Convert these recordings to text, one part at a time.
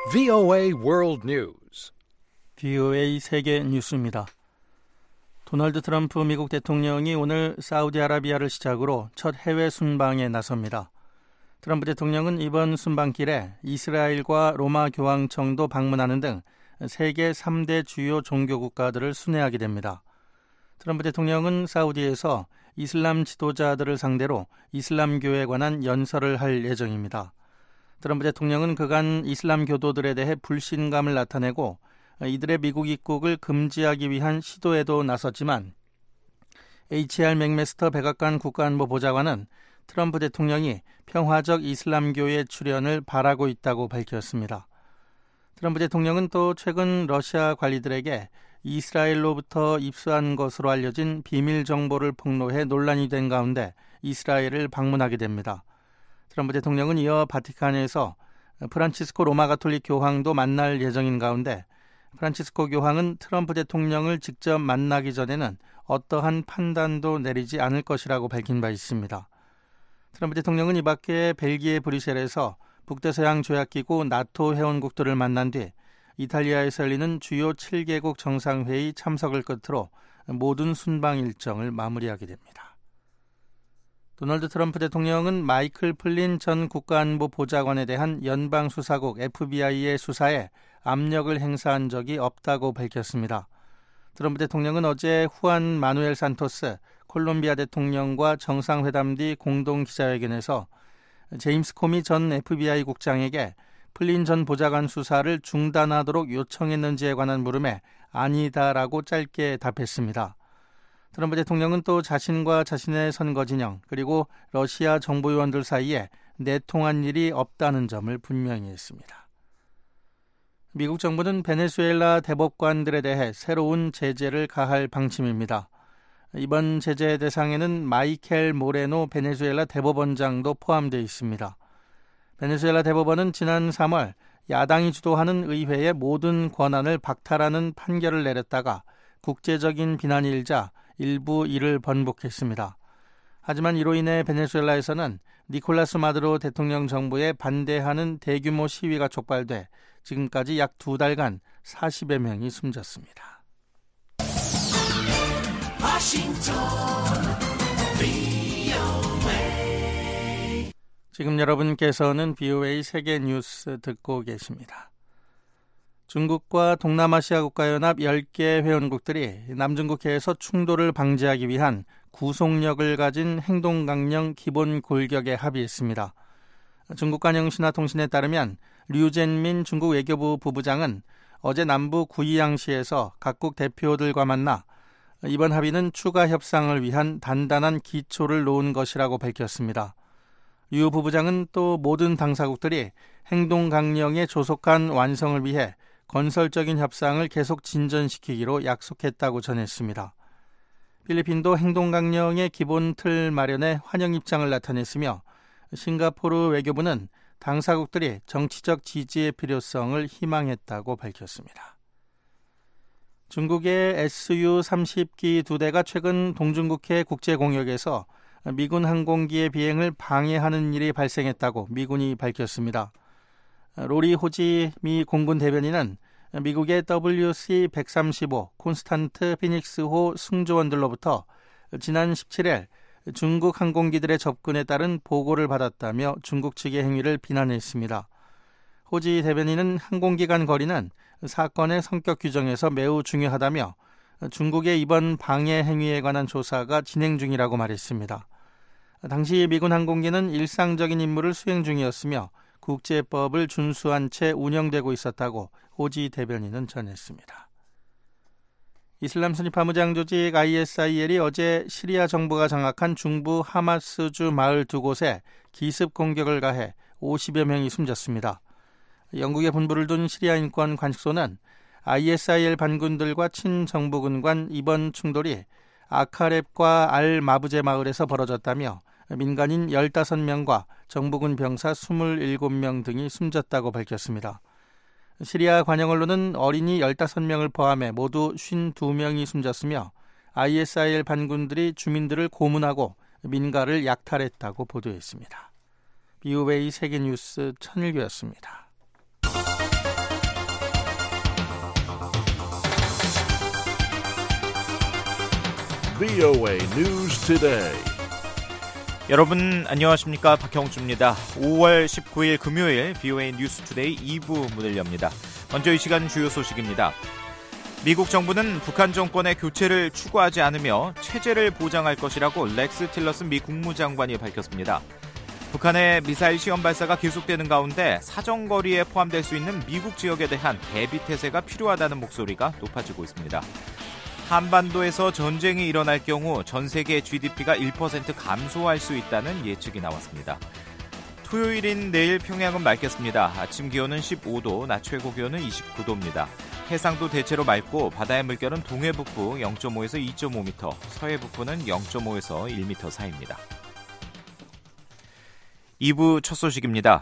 VOA World News. VOA 세계 뉴스입니다. 도널드 트럼프 미국 대통령이 오늘 사우디아라비아를 시작으로 첫 해외 순방에 나섭니다. 트럼프 대통령은 이번 순방길에 이스라엘과 로마 교황청도 방문하는 등 세계 3대 주요 종교 국가들을 순회하게 됩니다. 트럼프 대통령은 사우디에서 이슬람 지도자들을 상대로 이슬람교에 관한 연설을 할 예정입니다. 트럼프 대통령은 그간 이슬람 교도들에 대해 불신감을 나타내고 이들의 미국 입국을 금지하기 위한 시도에도 나섰지만 H.R. 맥메스터 백악관 국가안보 보좌관은 트럼프 대통령이 평화적 이슬람교의 출현을 바라고 있다고 밝혔습니다. 트럼프 대통령은 또 최근 러시아 관리들에게 이스라엘로부터 입수한 것으로 알려진 비밀 정보를 폭로해 논란이 된 가운데 이스라엘을 방문하게 됩니다. 트럼프 대통령은 이어 바티칸에서 프란치스코 로마 가톨릭 교황도 만날 예정인 가운데 프란치스코 교황은 트럼프 대통령을 직접 만나기 전에는 어떠한 판단도 내리지 않을 것이라고 밝힌 바 있습니다. 트럼프 대통령은 이 밖에 벨기에 브뤼셀에서 북대서양 조약기구 나토 회원국들을 만난 뒤 이탈리아에서 열리는 주요 7개국 정상회의 참석을 끝으로 모든 순방 일정을 마무리하게 됩니다. 도널드 트럼프 대통령은 마이클 플린 전 국가안보 보좌관에 대한 연방수사국 FBI의 수사에 압력을 행사한 적이 없다고 밝혔습니다. 트럼프 대통령은 어제 후안 마누엘 산토스 콜롬비아 대통령과 정상회담 뒤 공동 기자회견에서 제임스 코미 전 FBI 국장에게 플린 전 보좌관 수사를 중단하도록 요청했는지에 관한 물음에 아니다라고 짧게 답했습니다. 트럼프 대통령은 또 자신과 자신의 선거 진영 그리고 러시아 정보 요원들 사이에 내통한 일이 없다는 점을 분명히 했습니다. 미국 정부는 베네수엘라 대법관들에 대해 새로운 제재를 가할 방침입니다. 이번 제재 대상에는 마이켈 모레노 베네수엘라 대법원장도 포함되어 있습니다. 베네수엘라 대법원은 지난 3월 야당이 주도하는 의회의 모든 권한을 박탈하는 판결을 내렸다가 국제적인 비난이 일자 일부 이를 번복했습니다. 하지만 이로 인해 베네수엘라에서는 니콜라스 마두로 대통령 정부에 반대하는 대규모 시위가 촉발돼 지금까지 약 2달간 40여 명이 숨졌습니다. 지금 여러분께서는 VOA 세계 뉴스 듣고 계십니다. 중국과 동남아시아 국가연합 10개 회원국들이 남중국해에서 충돌을 방지하기 위한 구속력을 가진 행동강령 기본 골격에 합의했습니다. 중국 관영신화통신에 따르면 류젠민 중국 외교부 부부장은 어제 남부 구이양시에서 각국 대표들과 만나 이번 합의는 추가 협상을 위한 단단한 기초를 놓은 것이라고 밝혔습니다. 류 부부장은 또 모든 당사국들이 행동강령의 조속한 완성을 위해 건설적인 협상을 계속 진전시키기로 약속했다고 전했습니다. 필리핀도 행동강령의 기본 틀 마련에 환영 입장을 나타냈으며 싱가포르 외교부는 당사국들이 정치적 지지의 필요성을 희망했다고 밝혔습니다. 중국의 SU-30기 2대가 최근 동중국해 국제공역에서 미군 항공기의 비행을 방해하는 일이 발생했다고 미군이 밝혔습니다. 로리 호지 미 공군 대변인은 미국의 WC-135 콘스탄트 피닉스호 승조원들로부터 지난 17일 중국 항공기들의 접근에 따른 보고를 받았다며 중국 측의 행위를 비난했습니다. 호지 대변인은 항공기 간 거리는 사건의 성격 규정에서 매우 중요하다며 중국의 이번 방해 행위에 관한 조사가 진행 중이라고 말했습니다. 당시 미군 항공기는 일상적인 임무를 수행 중이었으며 국제법을 준수한 채 운영되고 있었다고 호지 대변인은 전했습니다. 이슬람 순위 파무장 조직 ISIL이 어제 시리아 정부가 장악한 중부 하마스주 마을 2곳에 기습 공격을 가해 50여 명이 숨졌습니다. 영국에 본부를 둔 시리아 인권 관측소는 ISIL 반군들과 친정부군 간 이번 충돌이 아카렙과 알 마부제 마을에서 벌어졌다며 민간인 15명과 정부군 병사 27명 등이 숨졌다고 밝혔습니다. 시리아 관영 언론은 어린이 15명을 포함해 모두 52명이 숨졌으며 ISIL 반군들이 주민들을 고문하고 민가를 약탈했다고 보도했습니다. VOA 세계뉴스 천일교였습니다. VOA News Today. 여러분 안녕하십니까? 박형주입니다. 5월 19일 금요일 VOA 뉴스 투데이 2부 문을 엽니다. 먼저 이 시간 주요 소식입니다. 미국 정부는 북한 정권의 교체를 추구하지 않으며 체제를 보장할 것이라고 렉스 틸러슨 미 국무장관이 밝혔습니다. 북한의 미사일 시험 발사가 계속되는 가운데 사정거리에 포함될 수 있는 미국 지역에 대한 대비 태세가 필요하다는 목소리가 높아지고 있습니다. 한반도에서 전쟁이 일어날 경우 전 세계 GDP가 1% 감소할 수 있다는 예측이 나왔습니다. 토요일인 내일 평양은 맑겠습니다. 아침 기온은 15도, 낮 최고 기온은 29도입니다. 해상도 대체로 맑고 바다의 물결은 동해북부 0.5에서 2.5m, 서해북부는 0.5에서 1m 사이입니다. 2부 첫 소식입니다.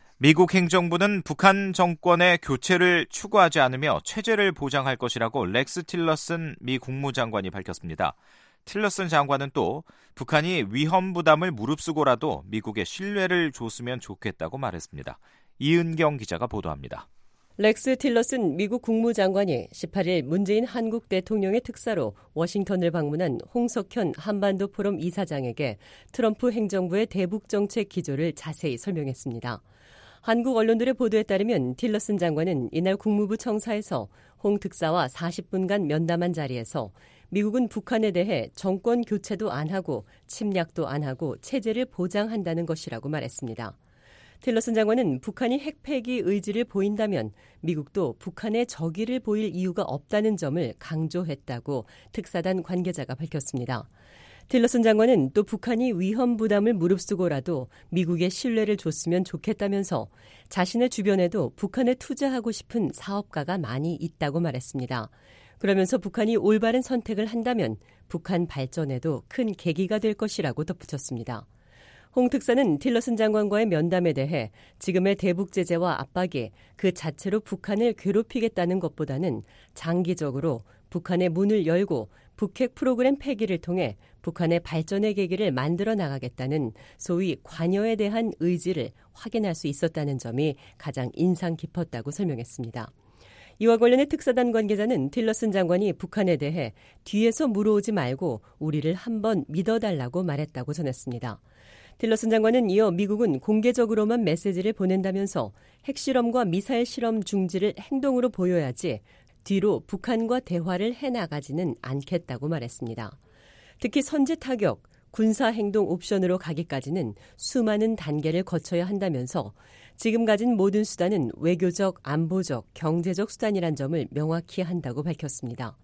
미국 행정부는 북한 정권의 교체를 추구하지 않으며 체제를 보장할 것이라고 렉스 틸러슨 미 국무장관이 밝혔습니다. 틸러슨 장관은 또 북한이 위험 부담을 무릅쓰고라도 미국의 신뢰를 줬으면 좋겠다고 말했습니다. 이은경 기자가 보도합니다. 렉스 틸러슨 미국 국무장관이 18일 문재인 한국 대통령의 특사로 워싱턴을 방문한 홍석현 한반도 포럼 이사장에게 트럼프 행정부의 대북 정책 기조를 자세히 설명했습니다. 한국 언론들의 보도에 따르면 틸러슨 장관은 이날 국무부 청사에서 홍 특사와 40분간 면담한 자리에서 미국은 북한에 대해 정권 교체도 안 하고 침략도 안 하고 체제를 보장한다는 것이라고 말했습니다. 틸러슨 장관은 북한이 핵폐기 의지를 보인다면 미국도 북한의 적의를 보일 이유가 없다는 점을 강조했다고 특사단 관계자가 밝혔습니다. 틸러슨 장관은 또 북한이 위험 부담을 무릅쓰고라도 미국의 신뢰를 줬으면 좋겠다면서 자신의 주변에도 북한에 투자하고 싶은 사업가가 많이 있다고 말했습니다. 그러면서 북한이 올바른 선택을 한다면 북한 발전에도 큰 계기가 될 것이라고 덧붙였습니다. 홍 특사는 틸러슨 장관과의 면담에 대해 지금의 대북 제재와 압박이 그 자체로 북한을 괴롭히겠다는 것보다는 장기적으로 북한의 문을 열고 북핵 프로그램 폐기를 통해 북한의 발전의 계기를 만들어 나가겠다는 소위 관여에 대한 의지를 확인할 수 있었다는 점이 가장 인상 깊었다고 설명했습니다. 이와 관련해 특사단 관계자는 틸러슨 장관이 북한에 대해 뒤에서 물어오지 말고 우리를 한번 믿어달라고 말했다고 전했습니다. 틸러슨 장관은 이어 미국은 공개적으로만 메시지를 보낸다면서 핵실험과 미사일 실험 중지를 행동으로 보여야지 뒤로 북한과 대화를 해나가지는 않겠다고 말했습니다. 특히 선제 타격, 군사행동 옵션으로 가기까지는 수많은 단계를 거쳐야 한다면서 지금 가진 모든 수단은 외교적, 안보적, 경제적 수단이란 점을 명확히 한다고 밝혔습니다.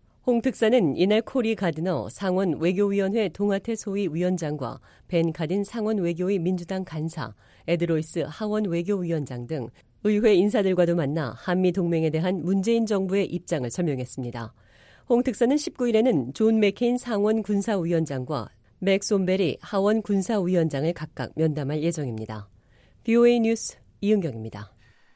홍 특사는 이날 코리 가드너 상원 외교위원회 동아태 소위 위원장과 벤 카딘 상원 외교위 민주당 간사, 에드로이스 하원 외교위원장 등 의회 인사들과도 만나 한미 동맹에 대한 문재인 정부의 입장을 설명했습니다. 홍 특사는 19일에는 존 맥케인 상원 군사위원장과 맥 솜베리 하원 군사위원장을 각각 면담할 예정입니다. VOA 뉴스 이은경입니다.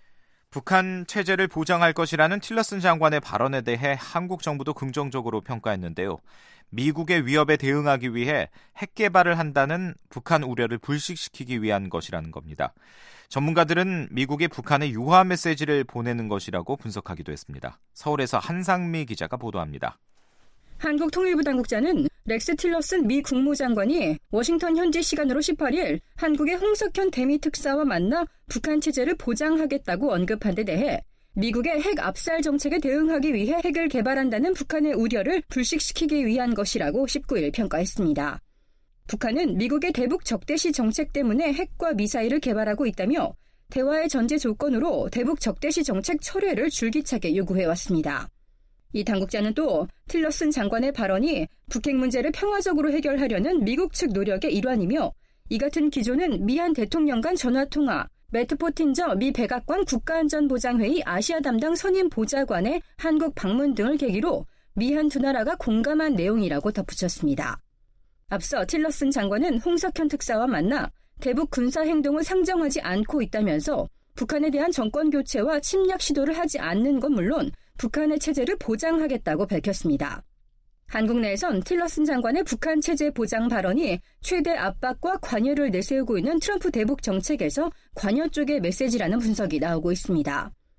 북한 체제를 보장할 것이라는 틸러슨 장관의 발언에 대해 한국 정부도 긍정적으로 평가했는데요. 미국의 위협에 대응하기 위해 핵 개발을 한다는 북한 우려를 불식시키기 위한 것이라는 겁니다. 전문가들은 미국이 북한에 유화 메시지를 보내는 것이라고 분석하기도 했습니다. 서울에서 한상미 기자가 보도합니다. 한국통일부 당국자는 렉스 틸러슨 미 국무장관이 워싱턴 현지 시간으로 18일 한국의 홍석현 대미 특사와 만나 북한 체제를 보장하겠다고 언급한 데 대해 미국의 핵 압살 정책에 대응하기 위해 핵을 개발한다는 북한의 우려를 불식시키기 위한 것이라고 19일 평가했습니다. 북한은 미국의 대북 적대시 정책 때문에 핵과 미사일을 개발하고 있다며 대화의 전제 조건으로 대북 적대시 정책 철회를 줄기차게 요구해왔습니다. 이 당국자는 또 틸러슨 장관의 발언이 북핵 문제를 평화적으로 해결하려는 미국 측 노력의 일환이며 이 같은 기조는 미한 대통령 간 전화통화, 매트 포틴저 미 백악관 국가안전보장회의 아시아 담당 선임 보좌관의 한국 방문 등을 계기로 미한 두 나라가 공감한 내용이라고 덧붙였습니다. 앞서 틸러슨 장관은 홍석현 특사와 만나 대북 군사 행동을 상정하지 않고 있다면서 북한에 대한 정권 교체와 침략 시도를 하지 않는 건 물론 북한의 체제를 보장하겠다고 밝혔습니다. 한국 내에선 틸러슨 장관의 북한 체제 보장 발언이 최대 압박과 관여를 내세우고 있는 트럼프 대북 정책에서 관여 쪽의 메시지라는 분석이 나오고 있습니다.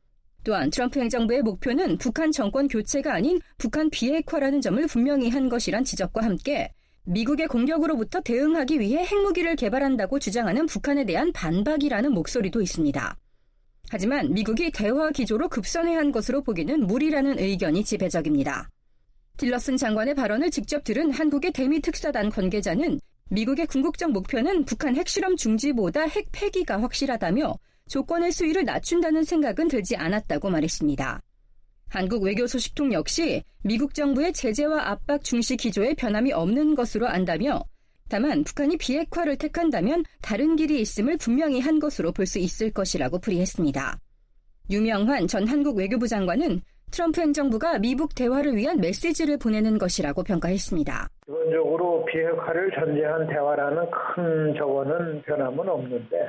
또한 트럼프 행정부의 목표는 북한 정권 교체가 아닌 북한 비핵화라는 점을 분명히 한 것이란 지적과 함께 미국의 공격으로부터 대응하기 위해 핵무기를 개발한다고 주장하는 북한에 대한 반박이라는 목소리도 있습니다. 하지만 미국이 대화 기조로 급선회한 것으로 보기는 무리라는 의견이 지배적입니다. 틸러슨 장관의 발언을 직접 들은 한국의 대미 특사단 관계자는 미국의 궁극적 목표는 북한 핵실험 중지보다 핵 폐기가 확실하다며 조건의 수위를 낮춘다는 생각은 들지 않았다고 말했습니다. 한국 외교소식통 역시 미국 정부의 제재와 압박 중시 기조에 변함이 없는 것으로 안다며 다만 북한이 비핵화를 택한다면 다른 길이 있음을 분명히 한 것으로 볼 수 있을 것이라고 풀이했습니다. 유명환 전 한국 외교부 장관은 트럼프 행정부가 미북 대화를 위한 메시지를 보내는 것이라고 평가했습니다. 기본적으로 비핵화를 전제한 대화라는 큰 저거는 변함은 없는데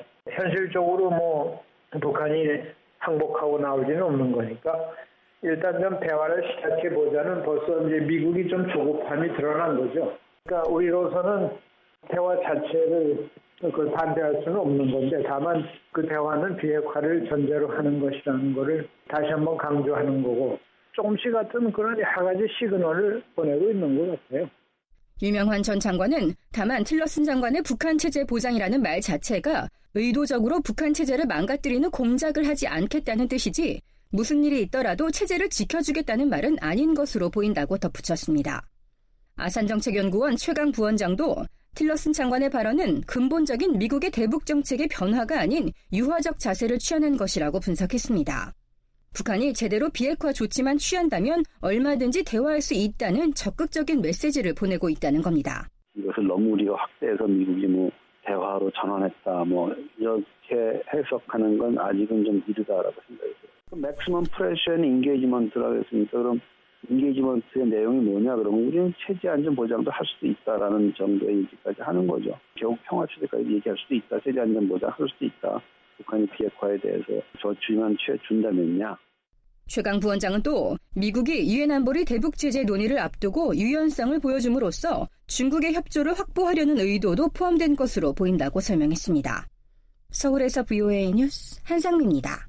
현실적으로 북한이 항복하고 나오지는 없는 거니까 일단 좀 대화를 시작해보자는 벌써 이제 미국이 좀 조급함이 드러난 거죠. 그러니까 우리로서는 대화 자체를 그걸 반대할 수는 없는 건데 다만 그 대화는 비핵화를 전제로 하는 것이라는 거를 다시 한번 강조하는 거고 조금씩 같은 그런 여러 가지 시그널을 보내고 있는 것 같아요. 유명환 전 장관은 다만 틸러슨 장관의 북한 체제 보장이라는 말 자체가 의도적으로 북한 체제를 망가뜨리는 공작을 하지 않겠다는 뜻이지 무슨 일이 있더라도 체제를 지켜주겠다는 말은 아닌 것으로 보인다고 덧붙였습니다. 아산정책연구원 최강 부원장도 틸러슨 장관의 발언은 근본적인 미국의 대북 정책의 변화가 아닌 유화적 자세를 취하는 것이라고 분석했습니다. 북한이 제대로 비핵화 조치만 취한다면 얼마든지 대화할 수 있다는 적극적인 메시지를 보내고 있다는 겁니다. 이것을 너무 우리가 확대해서 미국이 대화로 전환했다 이렇게 해석하는 건 아직은 좀 이르다라고 생각이 들어요. 맥시멈 프레셔 앤 인게이지먼트라고 했으니까 그럼 인게이지먼트의 내용이 뭐냐 그러면 우리는 체제 안전 보장도 할 수도 있다라는 정도의 얘기까지 하는 거죠. 결국 평화 체제까지 얘기할 수도 있다. 체제 안전 보장 할 수도 있다. 북한이 비핵화에 대해서 조치만 취해준다면야. 최강 부원장은 또 미국이 유엔 안보리 대북 제재 논의를 앞두고 유연성을 보여줌으로써 중국의 협조를 확보하려는 의도도 포함된 것으로 보인다고 설명했습니다. 서울에서 VOA 뉴스 한상미입니다.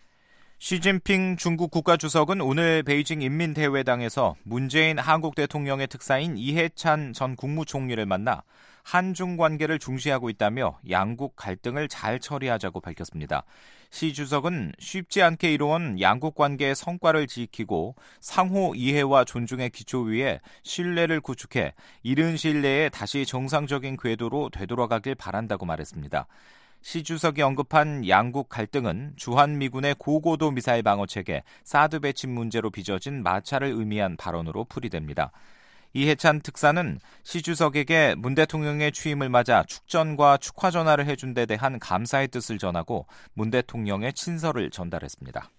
시진핑 중국 국가주석은 오늘 베이징 인민대회당에서 문재인 한국 대통령의 특사인 이해찬 전 국무총리를 만나 한중 관계를 중시하고 있다며 양국 갈등을 잘 처리하자고 밝혔습니다. 시 주석은 쉽지 않게 이루어온 양국 관계의 성과를 지키고 상호 이해와 존중의 기초 위에 신뢰를 구축해 이른 시일 내에 다시 정상적인 궤도로 되돌아가길 바란다고 말했습니다. 시 주석이 언급한 양국 갈등은 주한미군의 고고도 미사일 방어체계 사드 배치 문제로 빚어진 마찰을 의미한 발언으로 풀이됩니다. 이해찬 특사는 시 주석에게 문 대통령의 취임을 맞아 축전과 축하 전화를 해준 데 대한 감사의 뜻을 전하고 문 대통령의 친서를 전달했습니다.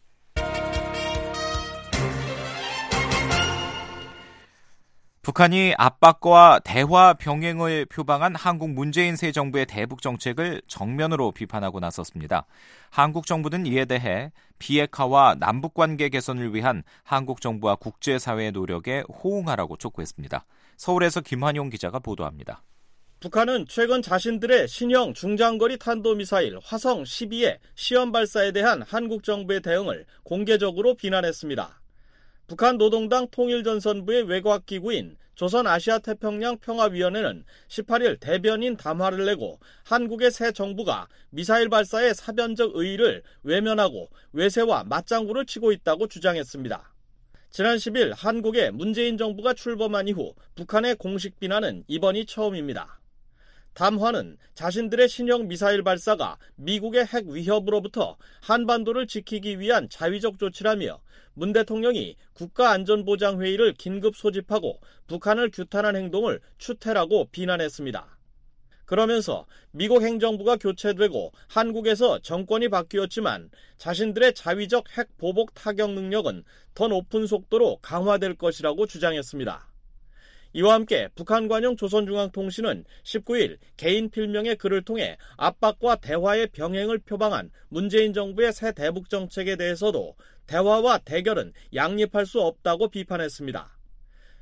북한이 압박과 대화 병행을 표방한 한국 문재인 새 정부의 대북 정책을 정면으로 비판하고 나섰습니다. 한국 정부는 이에 대해 비핵화와 남북관계 개선을 위한 한국 정부와 국제사회의 노력에 호응하라고 촉구했습니다. 서울에서 김환용 기자가 보도합니다. 북한은 최근 자신들의 신형 중장거리 탄도미사일 화성 12의 시험 발사에 대한 한국 정부의 대응을 공개적으로 비난했습니다. 북한 노동당 통일전선부의 외곽기구인 조선아시아태평양 평화위원회는 18일 대변인 담화를 내고 한국의 새 정부가 미사일 발사의 사변적 의의를 외면하고 외세와 맞장구를 치고 있다고 주장했습니다. 지난 10일 한국의 문재인 정부가 출범한 이후 북한의 공식 비난은 이번이 처음입니다. 담화는 자신들의 신형 미사일 발사가 미국의 핵 위협으로부터 한반도를 지키기 위한 자위적 조치라며 문 대통령이 국가안전보장회의를 긴급 소집하고 북한을 규탄한 행동을 추태라고 비난했습니다. 그러면서 미국 행정부가 교체되고 한국에서 정권이 바뀌었지만 자신들의 자위적 핵 보복 타격 능력은 더 높은 속도로 강화될 것이라고 주장했습니다. 이와 함께 북한 관영 조선중앙통신은 19일 개인 필명의 글을 통해 압박과 대화의 병행을 표방한 문재인 정부의 새 대북 정책에 대해서도 대화와 대결은 양립할 수 없다고 비판했습니다.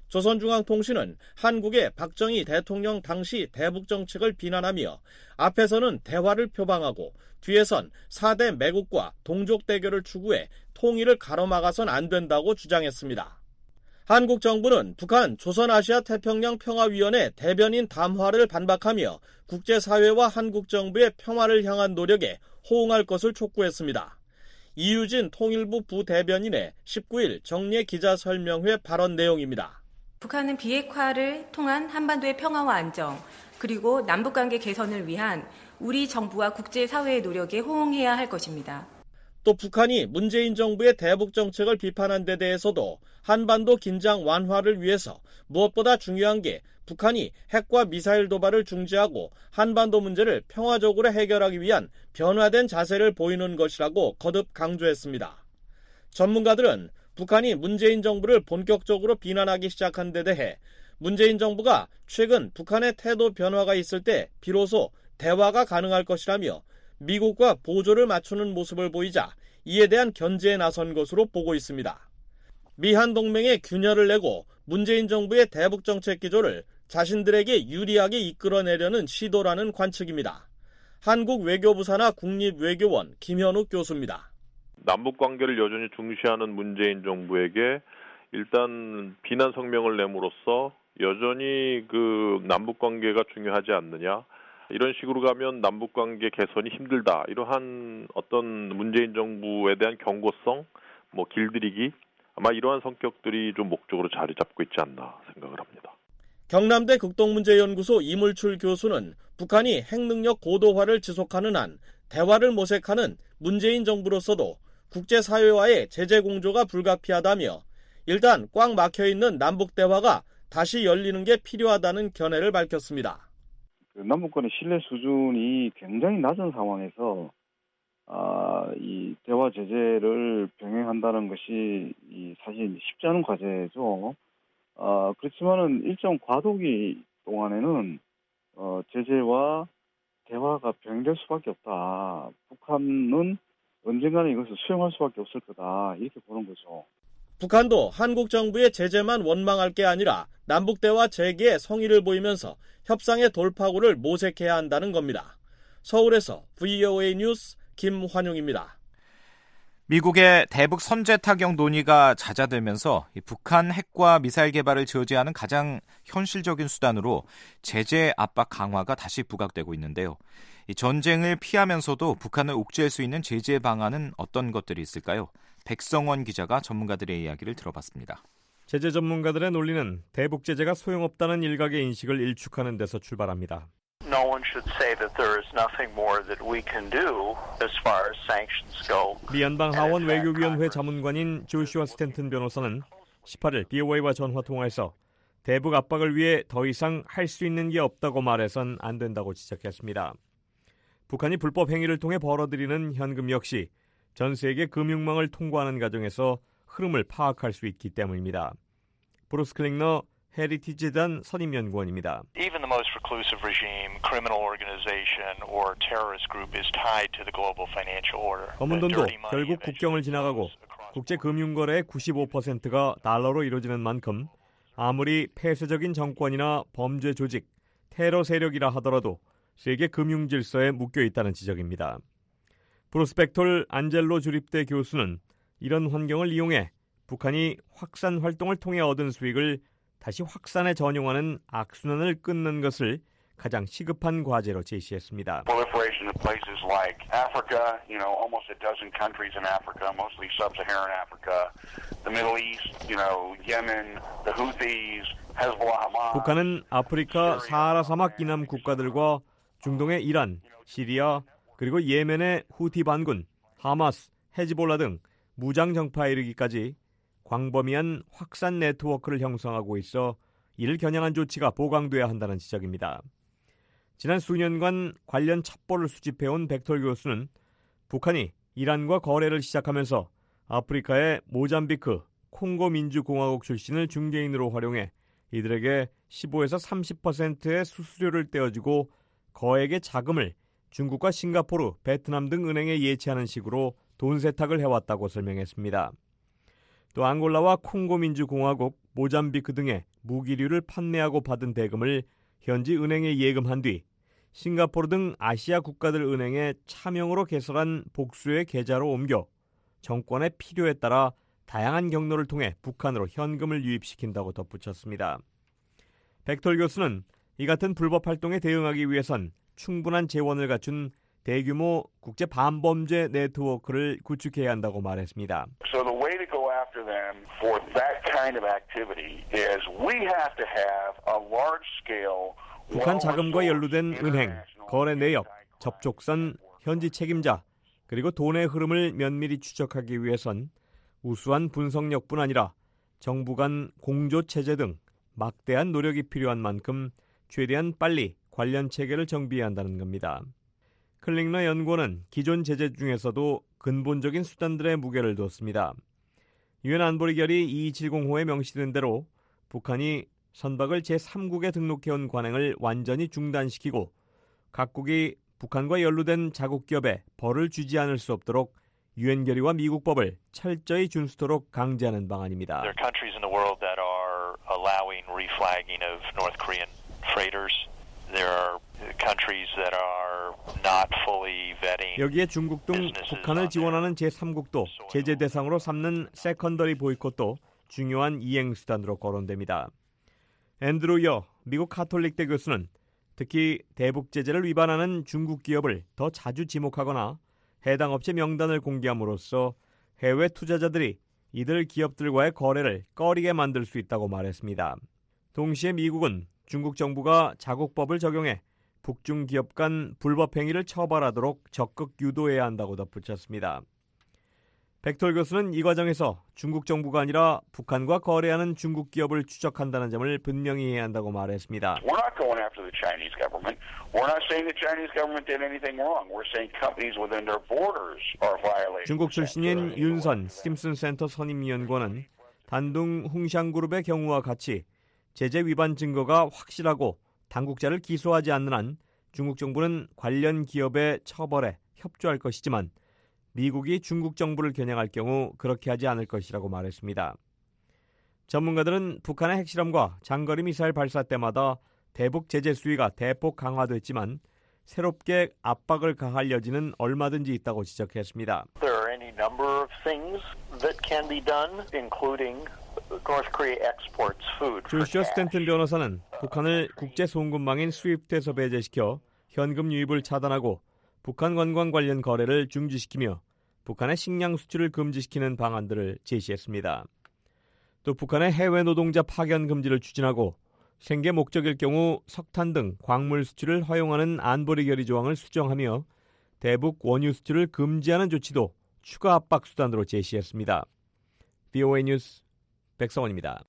조선중앙통신은 한국의 박정희 대통령 당시 대북정책을 비난하며 앞에서는 대화를 표방하고 뒤에선 4대 매국과 동족 대결을 추구해 통일을 가로막아선 안 된다고 주장했습니다. 한국 정부는 북한 조선아시아태평양평화위원회 대변인 담화를 반박하며 국제사회와 한국 정부의 평화를 향한 노력에 호응할 것을 촉구했습니다. 이유진 통일부 부대변인의 19일 정례 기자설명회 발언 내용입니다. 북한은 비핵화를 통한 한반도의 평화와 안정, 그리고 남북관계 개선을 위한 우리 정부와 국제사회의 노력에 호응해야 할 것입니다. 또 북한이 문재인 정부의 대북 정책을 비판한 데 대해서도 한반도 긴장 완화를 위해서 무엇보다 중요한 게 북한이 핵과 미사일 도발을 중지하고 한반도 문제를 평화적으로 해결하기 위한 변화된 자세를 보이는 것이라고 거듭 강조했습니다. 전문가들은 북한이 문재인 정부를 본격적으로 비난하기 시작한 데 대해 문재인 정부가 최근 북한의 태도 변화가 있을 때 비로소 대화가 가능할 것이라며 미국과 보조를 맞추는 모습을 보이자 이에 대한 견제에 나선 것으로 보고 있습니다. 미한 동맹에 균열을 내고 문재인 정부의 대북 정책 기조를 자신들에게 유리하게 이끌어내려는 시도라는 관측입니다. 한국 외교부 산하 국립외교원 김현욱 교수입니다. 남북 관계를 여전히 중시하는 문재인 정부에게 일단 비난 성명을 내므로써 여전히 그 남북 관계가 중요하지 않느냐, 이런 식으로 가면 남북 관계 개선이 힘들다, 이러한 어떤 문재인 정부에 대한 경고성, 길들이기, 아마 이러한 성격들이 좀 목적으로 자리 잡고 있지 않나 생각을 합니다. 경남대 극동문제연구소 이물출 교수는 북한이 핵능력 고도화를 지속하는 한 대화를 모색하는 문재인 정부로서도 국제사회와의 제재 공조가 불가피하다며 일단 꽉 막혀있는 남북대화가 다시 열리는 게 필요하다는 견해를 밝혔습니다. 남북 간의 신뢰 수준이 굉장히 낮은 상황에서 이 대화 제재를 병행한다는 것이 사실 쉽지 않은 과제죠. 그렇지만은 일정 과도기 동안에는 제재와 대화가 병행될 수밖에 없다. 북한은 언젠가는 이것을 수용할 수밖에 없을 거다. 이렇게 보는 거죠. 북한도 한국 정부의 제재만 원망할 게 아니라 남북대화 재개에 성의를 보이면서 협상의 돌파구를 모색해야 한다는 겁니다. 서울에서 VOA 뉴스 김환용입니다. 미국의 대북 선제 타격 논의가 잦아들면서 북한 핵과 미사일 개발을 저지하는 가장 현실적인 수단으로 제재 압박 강화가 다시 부각되고 있는데요. 이 전쟁을 피하면서도 북한을 옥죄할 수 있는 제재 방안은 어떤 것들이 있을까요? 백성원 기자가 전문가들의 이야기를 들어봤습니다. 제재 전문가들의 논리는 대북 제재가 소용없다는 일각의 인식을 일축하는 데서 출발합니다. No one should say that there is nothing more that we can do as far as sanctions go. 미 연방 하원 외교위원회 자문관인 조슈아 스탠튼 변호사는 18일 BOA와 전화 통화에서 대북 압박을 위해 더 이상 할 수 있는 게 없다고 말해선 안 된다고 지적했습니다. 북한이 불법 행위를 통해 벌어들이는 현금 역시 전 세계 금융망을 통과하는 과정에서 흐름을 파악할 수 있기 때문입니다. 브루스 클링너 헤리티지단 선임연구원입니다. Even the most reclusive regime, criminal organization or terrorist group is tied to the global financial order. 검은 돈도 결국 국경을 지나가고 국제 금융 거래의 95%가 달러로 이루어지는 만큼 아무리 폐쇄적인 정권이나 범죄 조직, 테러 세력이라 하더라도 세계 금융 질서에 묶여 있다는 지적입니다. 브루스 벡톨 안젤로 주립대 교수는 이런 환경을 이용해 북한이 확산 활동을 통해 얻은 수익을 다시 확산에 전용하는 악순환을 끊는 것을 가장 시급한 과제로 제시했습니다. Proliferation of places like Africa, almost a dozen countries in Africa, mostly sub-Saharan Africa, the Middle East, Yemen, the Houthis, Hezbollah, Hamas. 북한은 아프리카 사하라 사막 이남 국가들과 중동의 이란, 시리아, 그리고 예멘의 후티 반군, 하마스, 헤즈볼라 등 무장 정파에 이르기까지 광범위한 확산 네트워크를 형성하고 있어 이를 겨냥한 조치가 보강돼야 한다는 지적입니다. 지난 수년간 관련 첩보를 수집해온 벡톨 교수는 북한이 이란과 거래를 시작하면서 아프리카의 모잠비크, 콩고 민주공화국 출신을 중개인으로 활용해 이들에게 15에서 30%의 수수료를 떼어주고 거액의 자금을 중국과 싱가포르, 베트남 등 은행에 예치하는 식으로 돈 세탁을 해왔다고 설명했습니다. 또 앙골라와 콩고 민주공화국, 모잠비크 등의 무기류를 판매하고 받은 대금을 현지 은행에 예금한 뒤 싱가포르 등 아시아 국가들 은행에 차명으로 개설한 복수의 계좌로 옮겨 정권의 필요에 따라 다양한 경로를 통해 북한으로 현금을 유입시킨다고 덧붙였습니다. 백톨 교수는 이 같은 불법 활동에 대응하기 위해선 충분한 재원을 갖춘 대규모 국제 반범죄 네트워크를 구축해야 한다고 말했습니다. So the way to go after them for that kind of activity is we have to have a large scale 북한 자금과 연루된 은행, 거래 내역, 접촉선, 현지 책임자, 그리고 돈의 흐름을 면밀히 추적하기 위해선 우수한 분석력뿐 아니라 정부 간 공조 체제 등 막대한 노력이 필요한 만큼 최대한 빨리 관련 체계를 정비해야 한다는 겁니다. 클링러 연구원은 기존 제재 중에서도 근본적인 수단들의 무게를 뒀습니다. 유엔 안보리 결의 2270호에 명시된 대로 북한이 선박을 제3국에 등록해온 관행을 완전히 중단시키고 각국이 북한과 연루된 자국 기업에 벌을 주지 않을 수 없도록 유엔 결의와 미국 법을 철저히 준수토록 강제하는 방안입니다. There are countries in the world that are allowing reflagging of North Korean freighters. There are countries that are not fully vetting. 여기에 중국 등 북한을 지원하는 제3국도 제재 대상으로 삼는 세컨더리 보이콧도 중요한 이행 수단으로 거론됩니다. 앤드루 여 미국 카톨릭대 교수는 특히 대북 제재를 위반하는 중국 기업을 더 자주 지목하거나 해당 업체 명단을 공개함으로써 해외 투자자들이 이들 기업들과의 거래를 꺼리게 만들 수 있다고 말했습니다. 동시에 미국은 중국 정부가 자국법을 적용해 북중 기업 간 불법 행위를 처벌하도록 적극 유도해야 한다고 덧붙였습니다. 백톨 교수는 이 과정에서 중국 정부가 아니라 북한과 거래하는 중국 기업을 추적한다는 점을 분명히 해야 한다고 말했습니다. We're not going after the Chinese government. We're not saying the Chinese government did anything wrong. We're saying companies within their borders are violating. 중국 출신인 윤선 스팀슨 센터 선임연구원은 단둥 홍샹그룹의 경우와 같이 제재 위반 증거가 확실하고 당국자를 기소하지 않는 한 중국 정부는 관련 기업의 처벌에 협조할 것이지만 미국이 중국 정부를 겨냥할 경우 그렇게 하지 않을 것이라고 말했습니다. 전문가들은 북한의 핵실험과 장거리 미사일 발사 때마다 대북 제재 수위가 대폭 강화됐지만 새롭게 압박을 가할 여지는 얼마든지 있다고 지적했습니다. There are any number of things that can be done, including North Korea exports food. 조슈아 스탠튼 변호사는 북한을 국제 송금망인 스위프트에서 배제시켜 현금 유입을 차단하고 북한 관광 관련 거래를 중지시키며 북한의 식량 수출을 금지시키는 방안들을 제시했습니다. 또 북한의 해외 노동자 파견 금지를 추진하고 생계 목적일 경우 석탄 등 광물 수출을 허용하는 안보리 결의 조항을 수정하며 대북 원유 수출을 금지하는 조치도 추가 압박 수단으로 제시했습니다. VOA 뉴스 백성원입니다.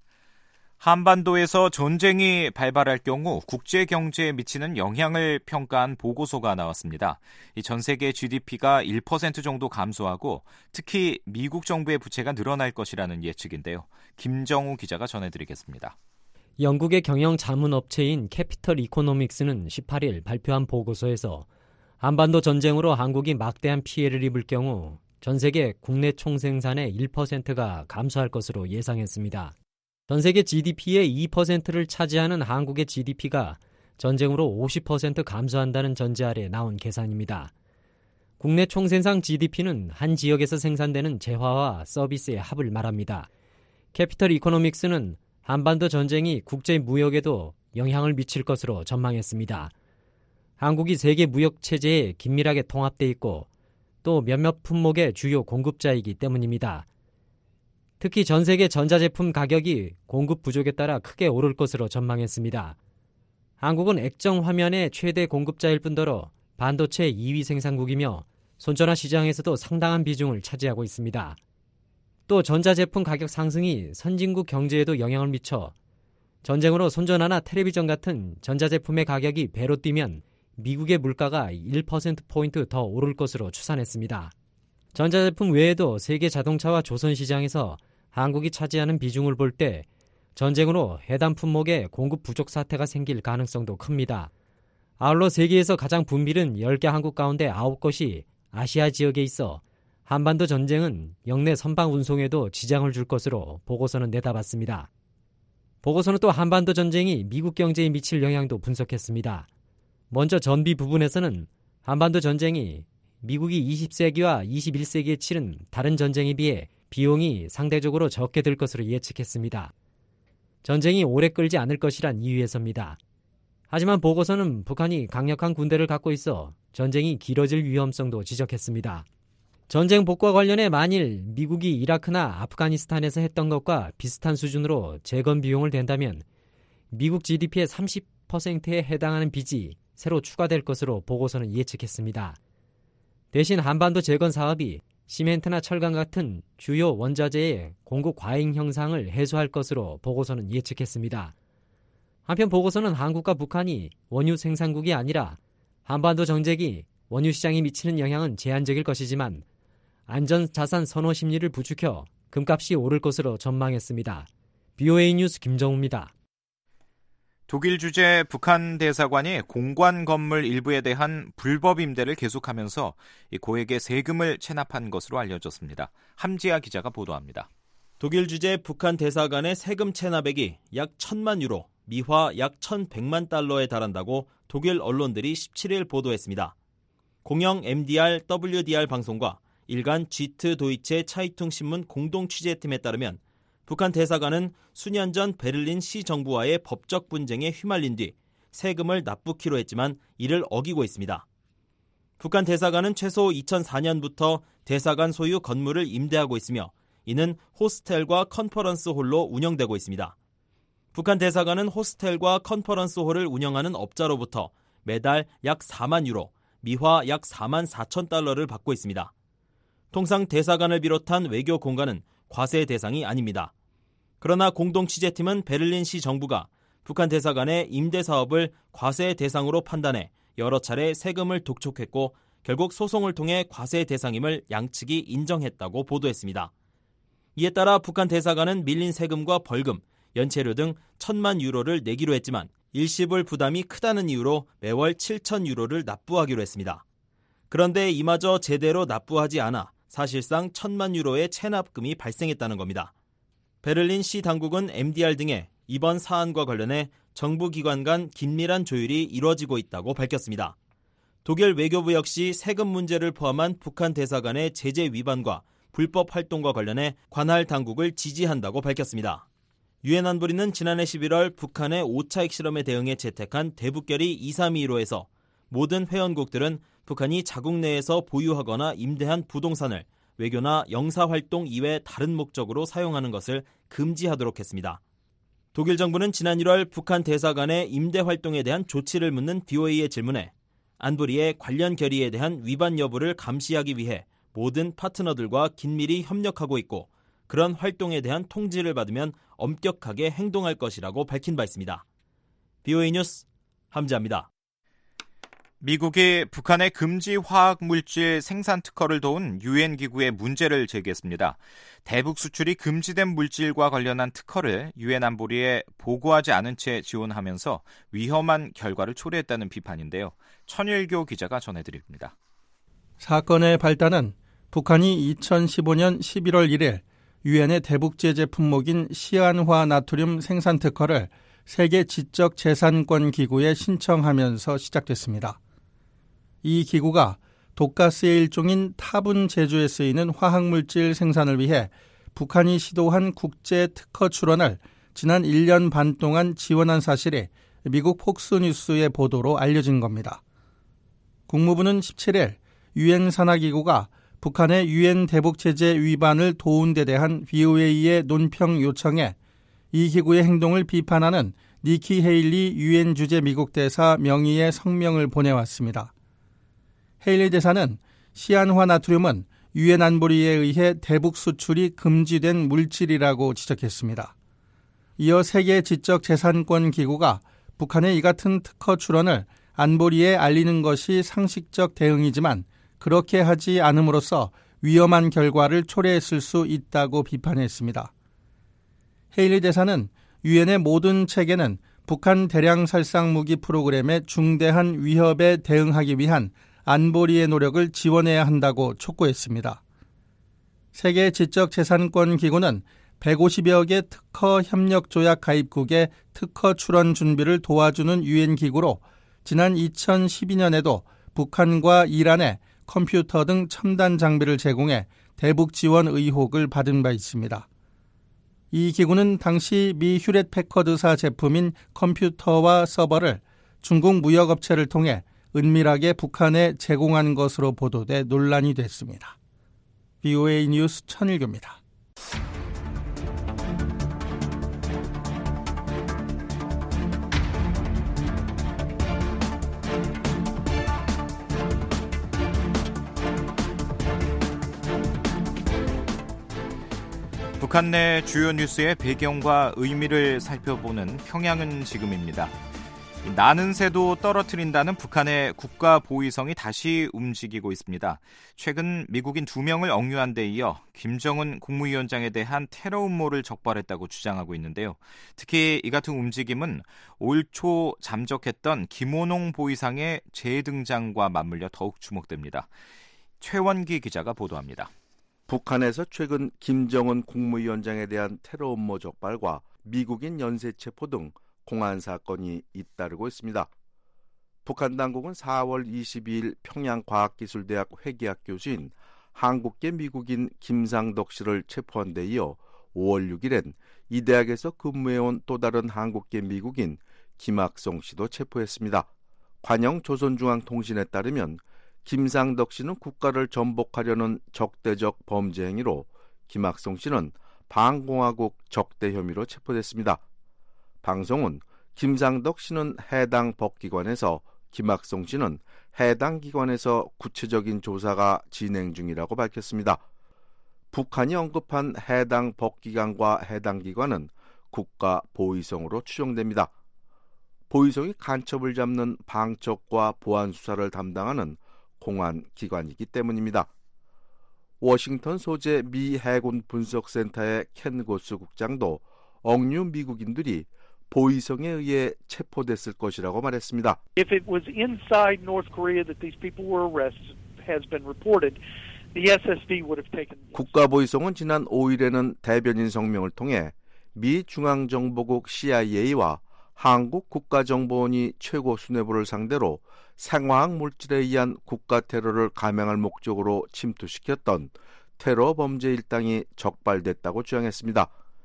한반도에서 전쟁이 발발할 경우 국제 경제에 미치는 영향을 평가한 보고서가 나왔습니다. 전 세계 GDP가 1% 정도 감소하고 특히 미국 정부의 부채가 늘어날 것이라는 예측인데요. 김정우 기자가 전해드리겠습니다. 영국의 경영 자문업체인 캐피털 이코노믹스는 18일 발표한 보고서에서 한반도 전쟁으로 한국이 막대한 피해를 입을 경우 전 세계 국내 총생산의 1%가 감소할 것으로 예상했습니다. 전 세계 GDP의 2%를 차지하는 한국의 GDP가 전쟁으로 50% 감소한다는 전제 아래 나온 계산입니다. 국내 총생산 GDP는 한 지역에서 생산되는 재화와 서비스의 합을 말합니다. 캐피털 이코노믹스는 한반도 전쟁이 국제 무역에도 영향을 미칠 것으로 전망했습니다. 한국이 세계 무역 체제에 긴밀하게 통합돼 있고 또 몇몇 품목의 주요 공급자이기 때문입니다. 특히 전 세계 전자제품 가격이 공급 부족에 따라 크게 오를 것으로 전망했습니다. 한국은 액정 화면의 최대 공급자일 뿐더러 반도체 2위 생산국이며 손전화 시장에서도 상당한 비중을 차지하고 있습니다. 또 전자제품 가격 상승이 선진국 경제에도 영향을 미쳐 전쟁으로 손전화나 텔레비전 같은 전자제품의 가격이 배로 뛰면 미국의 물가가 1%포인트 더 오를 것으로 추산했습니다. 전자제품 외에도 세계 자동차와 조선 시장에서 한국이 차지하는 비중을 볼 때 전쟁으로 해당 품목의 공급 부족 사태가 생길 가능성도 큽니다. 아울러 세계에서 가장 분비른 10개 항국 가운데 9곳이 아시아 지역에 있어 한반도 전쟁은 영내 선박 운송에도 지장을 줄 것으로 보고서는 내다봤습니다. 보고서는 또 한반도 전쟁이 미국 경제에 미칠 영향도 분석했습니다. 먼저 전비 부분에서는 한반도 전쟁이 미국이 20세기와 21세기에 치른 다른 전쟁에 비해 비용이 상대적으로 적게 들 것으로 예측했습니다. 전쟁이 오래 끌지 않을 것이란 이유에서입니다. 하지만 보고서는 북한이 강력한 군대를 갖고 있어 전쟁이 길어질 위험성도 지적했습니다. 전쟁 복구와 관련해 만일 미국이 이라크나 아프가니스탄에서 했던 것과 비슷한 수준으로 재건 비용을 댄다면 미국 GDP의 30%에 해당하는 빚이 새로 추가될 것으로 보고서는 예측했습니다. 대신 한반도 재건 사업이 시멘트나 철강 같은 주요 원자재의 공급 과잉 현상을 해소할 것으로 보고서는 예측했습니다. 한편 보고서는 한국과 북한이 원유 생산국이 아니라 한반도 정책이 원유 시장에 미치는 영향은 제한적일 것이지만 안전자산 선호 심리를 부추겨 금값이 오를 것으로 전망했습니다. BOA 뉴스 김정우입니다. 독일 주재 북한 대사관이 공관 건물 일부에 대한 불법 임대를 계속하면서 고액의 세금을 체납한 것으로 알려졌습니다. 함지아 기자가 보도합니다. 독일 주재 북한 대사관의 세금 체납액이 약 1,000만 유로, 미화 약 1,100만 달러에 달한다고 독일 언론들이 17일 보도했습니다. 공영 MDR, WDR 방송과 일간 지트 도이체 차이퉁 신문 공동 취재팀에 따르면 북한 대사관은 수년 전 베를린 시 정부와의 법적 분쟁에 휘말린 뒤 세금을 납부키로 했지만 이를 어기고 있습니다. 북한 대사관은 최소 2004년부터 대사관 소유 건물을 임대하고 있으며 이는 호스텔과 컨퍼런스 홀로 운영되고 있습니다. 북한 대사관은 호스텔과 컨퍼런스 홀을 운영하는 업자로부터 매달 약 4만 유로, 미화 약 4만 4천 달러를 받고 있습니다. 통상 대사관을 비롯한 외교 공간은 과세 대상이 아닙니다. 그러나 공동 취재팀은 베를린시 정부가 북한 대사관의 임대 사업을 과세 대상으로 판단해 여러 차례 세금을 독촉했고 결국 소송을 통해 과세 대상임을 양측이 인정했다고 보도했습니다. 이에 따라 북한 대사관은 밀린 세금과 벌금, 연체료 등 1,000만 유로를 내기로 했지만 일시불 부담이 크다는 이유로 매월 7천 유로를 납부하기로 했습니다. 그런데 이마저 제대로 납부하지 않아 사실상 1,000만 유로의 체납금이 발생했다는 겁니다. 베를린 시 당국은 MDR 등의 이번 사안과 관련해 정부 기관 간 긴밀한 조율이 이루어지고 있다고 밝혔습니다. 독일 외교부 역시 세금 문제를 포함한 북한 대사관의 제재 위반과 불법 활동과 관련해 관할 당국을 지지한다고 밝혔습니다. 유엔 안보리는 지난해 11월 북한의 5차 핵실험에 대응해 채택한 대북결의 2325에서 모든 회원국들은 북한이 자국 내에서 보유하거나 임대한 부동산을 외교나 영사활동 이외 다른 목적으로 사용하는 것을 금지하도록 했습니다. 독일 정부는 지난 1월 북한 대사관의 임대 활동에 대한 조치를 묻는 BOA의 질문에 안보리의 관련 결의에 대한 위반 여부를 감시하기 위해 모든 파트너들과 긴밀히 협력하고 있고 그런 활동에 대한 통지를 받으면 엄격하게 행동할 것이라고 밝힌 바 있습니다. BOA 뉴스 함지아입니다. 미국이 북한의 금지 화학물질 생산 특허를 도운 유엔 기구에 문제를 제기했습니다. 대북 수출이 금지된 물질과 관련한 특허를 유엔 안보리에 보고하지 않은 채 지원하면서 위험한 결과를 초래했다는 비판인데요. 천일교 기자가 전해드립니다. 사건의 발단은 북한이 2015년 11월 1일 유엔의 대북 제재 품목인 시안화 나트륨 생산 특허를 세계 지적 재산권 기구에 신청하면서 시작됐습니다. 이 기구가 독가스의 일종인 타분 제조에 쓰이는 화학물질 생산을 위해 북한이 시도한 국제 특허 출원을 지난 1년 반 동안 지원한 사실이 미국 폭스뉴스의 보도로 알려진 겁니다. 국무부는 17일 유엔 산하기구가 북한의 유엔 대북 제재 위반을 도운 데 대한 BOA의 논평 요청에 이 기구의 행동을 비판하는 니키 헤일리 유엔 주재 미국 대사 명의의 성명을 보내왔습니다. 헤일리 대사는 시안화 나트륨은 유엔 안보리에 의해 대북 수출이 금지된 물질이라고 지적했습니다. 이어 세계 지적 재산권 기구가 북한의 이 같은 특허 출원을 안보리에 알리는 것이 상식적 대응이지만 그렇게 하지 않음으로써 위험한 결과를 초래했을 수 있다고 비판했습니다. 헤일리 대사는 유엔의 모든 체계는 북한 대량 살상 무기 프로그램의 중대한 위협에 대응하기 위한 안보리의 노력을 지원해야 한다고 촉구했습니다. 세계 지적 재산권 기구는 150여 개 특허 협력 조약 가입국의 특허 출원 준비를 도와주는 유엔 기구로 지난 2012년에도 북한과 이란에 컴퓨터 등 첨단 장비를 제공해 대북 지원 의혹을 받은 바 있습니다. 이 기구는 당시 미 휴렛 패커드사 제품인 컴퓨터와 서버를 중국 무역업체를 통해 은밀하게 북한에 제공한 것으로 보도돼 논란이 됐습니다. VOA 뉴스 천일교입니다. 북한 내 주요 뉴스의 배경과 의미를 살펴보는 평양은 지금입니다. 나는 새도 떨어뜨린다는 북한의 국가 보위성이 다시 움직이고 있습니다. 최근 미국인 2명을 억류한 데 이어 김정은 국무위원장에 대한 테러 음모를 적발했다고 주장하고 있는데요. 특히 이 같은 움직임은 올 초 잠적했던 김원홍 보위상의 재등장과 맞물려 더욱 주목됩니다. 최원기 기자가 보도합니다. 북한에서 최근 김정은 국무위원장에 대한 테러 음모 적발과 미국인 연쇄 체포 등 공안 사건이 잇따르고 있습니다. 북한 당국은 4월 22일 평양과학기술대학 회계학 교수인 한국계 미국인 김상덕 씨를 체포한 데 이어 5월 6일엔 이 대학에서 근무해온 또 다른 한국계 미국인 김학성 씨도 체포했습니다. 관영 조선중앙통신에 따르면 김상덕 씨는 국가를 전복하려는 적대적 범죄 행위로, 김학성 씨는 반공화국 적대 혐의로 체포됐습니다. 방송은 김상덕 씨는 해당 법기관에서, 김학성 씨는 해당 기관에서 구체적인 조사가 진행 중이라고 밝혔습니다. 북한이 언급한 해당 법기관과 해당 기관은 국가 보위성으로 추정됩니다. 보위성이 간첩을 잡는 방첩과 보안 수사를 담당하는 공안 기관이기 때문입니다. 워싱턴 소재 미 해군 분석센터의 켄 고스 국장도 억류 미국인들이 보위성에 의해 체포됐을 것이라고 말했습니다. If it was inside North Korea that these people were arrested, has been reported, the SSB would have taken. 국가보위성은 지난 5일에는 대변인 성명을 통해 미 중앙정보국 CIA와 한국 국가정보원이 최고 수뇌부를 상대로 생화학 물질에 의한 국가 테러를 감행할 목적으로 침투시켰던 테러 범죄 일당이 적발됐다고 주장했습니다.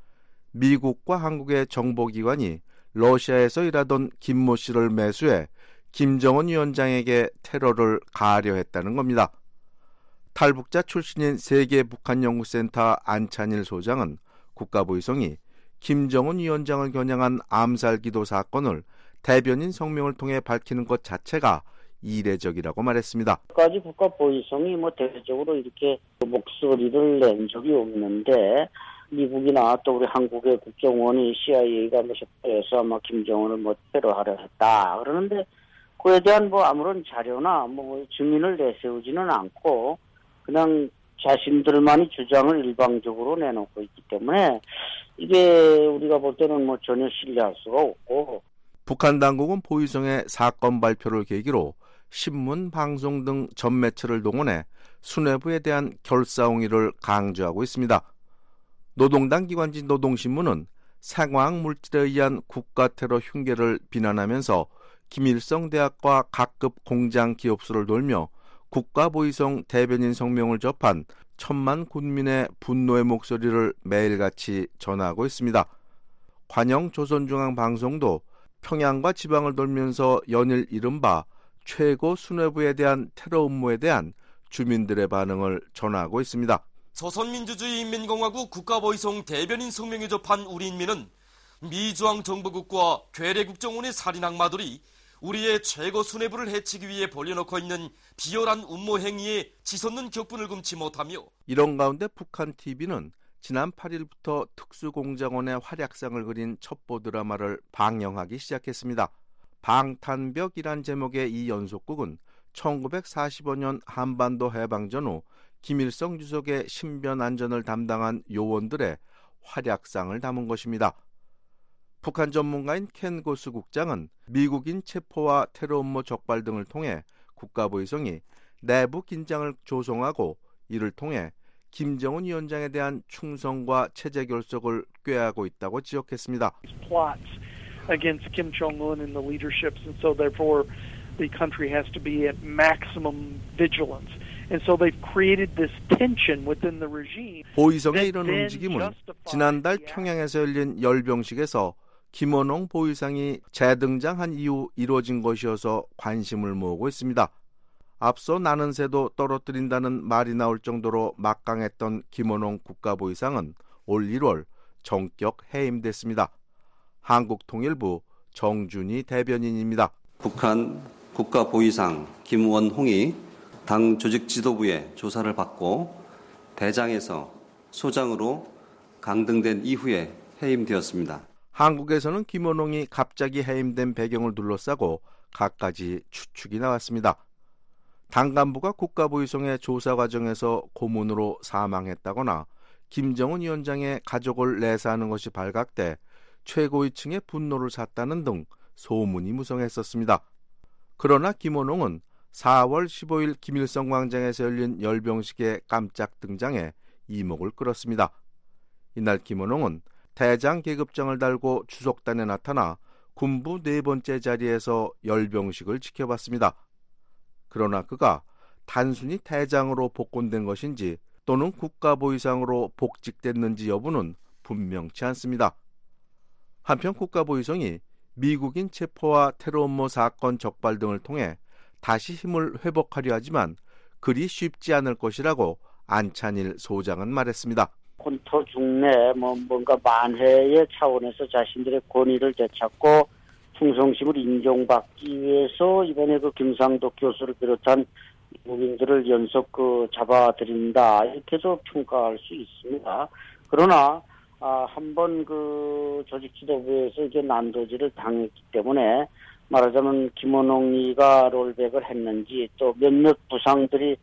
미국과 한국의 정보기관이 러시아에서 일하던 김모 씨를 매수해 김정은 위원장에게 테러를 가하려 했다는 겁니다. 탈북자 출신인 세계북한연구센터 안찬일 소장은 국가보위성이 김정은 위원장을 겨냥한 암살기도 사건을 대변인 성명을 통해 밝히는 것 자체가 이례적이라고 말했습니다. 까지 국가보위성이 대대적으로 이렇게 목소리를 낸 적이 없는데, 미국이나 또 우리 한국의 국정원이 CIA가 적발해서 김정은을 테러하려 했다 그러는데, 그에 대한 아무런 자료나 증인을 내세우지는 않고 그냥 자신들만이 주장을 일방적으로 내놓고 있기 때문에 이게 우리가 볼 때는 전혀 신뢰할 수가 없고. 북한 당국은 보위성의 사건 발표를 계기로 신문, 방송 등 전 매체를 동원해 수뇌부에 대한 결사옹위를 강조하고 있습니다. 노동당 기관지 노동신문은 생화학 물질에 의한 국가 테러 흉계를 비난하면서 김일성 대학과 각급 공장 기업소를 돌며 국가보위성 대변인 성명을 접한 천만 군민의 분노의 목소리를 매일같이 전하고 있습니다. 관영 조선중앙방송도 평양과 지방을 돌면서 연일 이른바 최고 수뇌부에 대한 테러 음모에 대한 주민들의 반응을 전하고 있습니다. 조선민주주의 인민공화국 국가보위성 대변인 성명에 접한 우리 인민은 미중앙정보국과 괴뢰국정원의 살인 악마들이 우리의 최고 수뇌부를 해치기 위해 벌려놓고 있는 비열한 음모 행위에 치솟는 격분을 금치 못하며, 이런 가운데 북한 TV는 지난 8일부터 특수공작원의 활약상을 그린 첩보 드라마를 방영하기 시작했습니다. 방탄벽이란 제목의 이 연속극은 1945년 한반도 해방 전후 김일성 주석의 신변 안전을 담당한 요원들의 활약상을 담은 것입니다. 북한 전문가인 켄 고스 국장은 미국인 체포와 테러 음모 적발 등을 통해 국가보위성이 내부 긴장을 조성하고 이를 통해 김정은 위원장에 대한 충성과 체제 결속을 꾀하고 있다고 지적했습니다. Against Kim Jong-un and the leaderships, and so therefore the country has to be at maximum vigilance. And so they've created this tension within the regime. 보위성의 이런 움직임은 지난달 평양에서 열린 열병식에서 김원홍 보위상이 재등장한 이후 이루어진 것이어서 관심을 모으고 있습니다. 앞서 나는 새도 떨어뜨린다는 말이 나올 정도로 막강했던 김원홍 국가보위상은 올 1월 전격 해임됐습니다. 한국통일부 정준희 대변인입니다. 북한 국가보위상 김원홍이 당 조직 지도부의 조사를 받고 대장에서 소장으로 강등된 이후에 해임되었습니다. 한국에서는 김원홍이 갑자기 해임된 배경을 둘러싸고 갖가지 추측이 나왔습니다. 당 간부가 국가보위성의 조사 과정에서 고문으로 사망했다거나 김정은 위원장의 가족을 내사하는 것이 발각돼 최고위층의 분노를 샀다는 등 소문이 무성했었습니다. 그러나 김원홍은 4월 15일 김일성 광장에서 열린 열병식에 깜짝 등장해 이목을 끌었습니다. 이날 김원홍은 대장 계급장을 달고 추석단에 나타나 군부 4번째 자리에서 열병식을 지켜봤습니다. 그러나 그가 단순히 대장으로 복권된 것인지 또는 국가보위상으로 복직됐는지 여부는 분명치 않습니다. 한편 국가보위성이 미국인 체포와 테러 음모 사건 적발 등을 통해 다시 힘을 회복하려 하지만 그리 쉽지 않을 것이라고 안찬일 소장은 말했습니다. 본토 중내 뭔가 만회의 차원에서 자신들의 권위를 되찾고 충성심을 인정받기 위해서 이번에 그 김상덕 교수를 비롯한 미국인들을 연속 잡아들인다 이렇게도 평가할 수 있습니다. 그러나 한번 그 조직 지도부에서 이게 난도질을 당했기 때문에 말하자면 김원홍이가 롤백을 했는지 또 몇몇 부상들이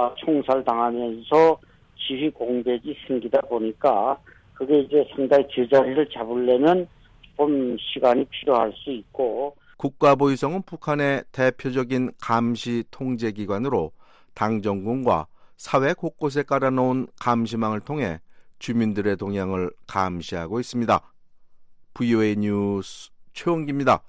총살당하면서 지휘 공백이 생기다 보니까 그게 이제 상당히 제자리를 잡으려면 좀 시간이 필요할 수 있고 국가보위성은 북한의 대표적인 감시 통제기관으로 당정군과 사회 곳곳에 깔아놓은 감시망을 통해 주민들의 동향을 감시하고 있습니다. VOA 뉴스 최원기입니다.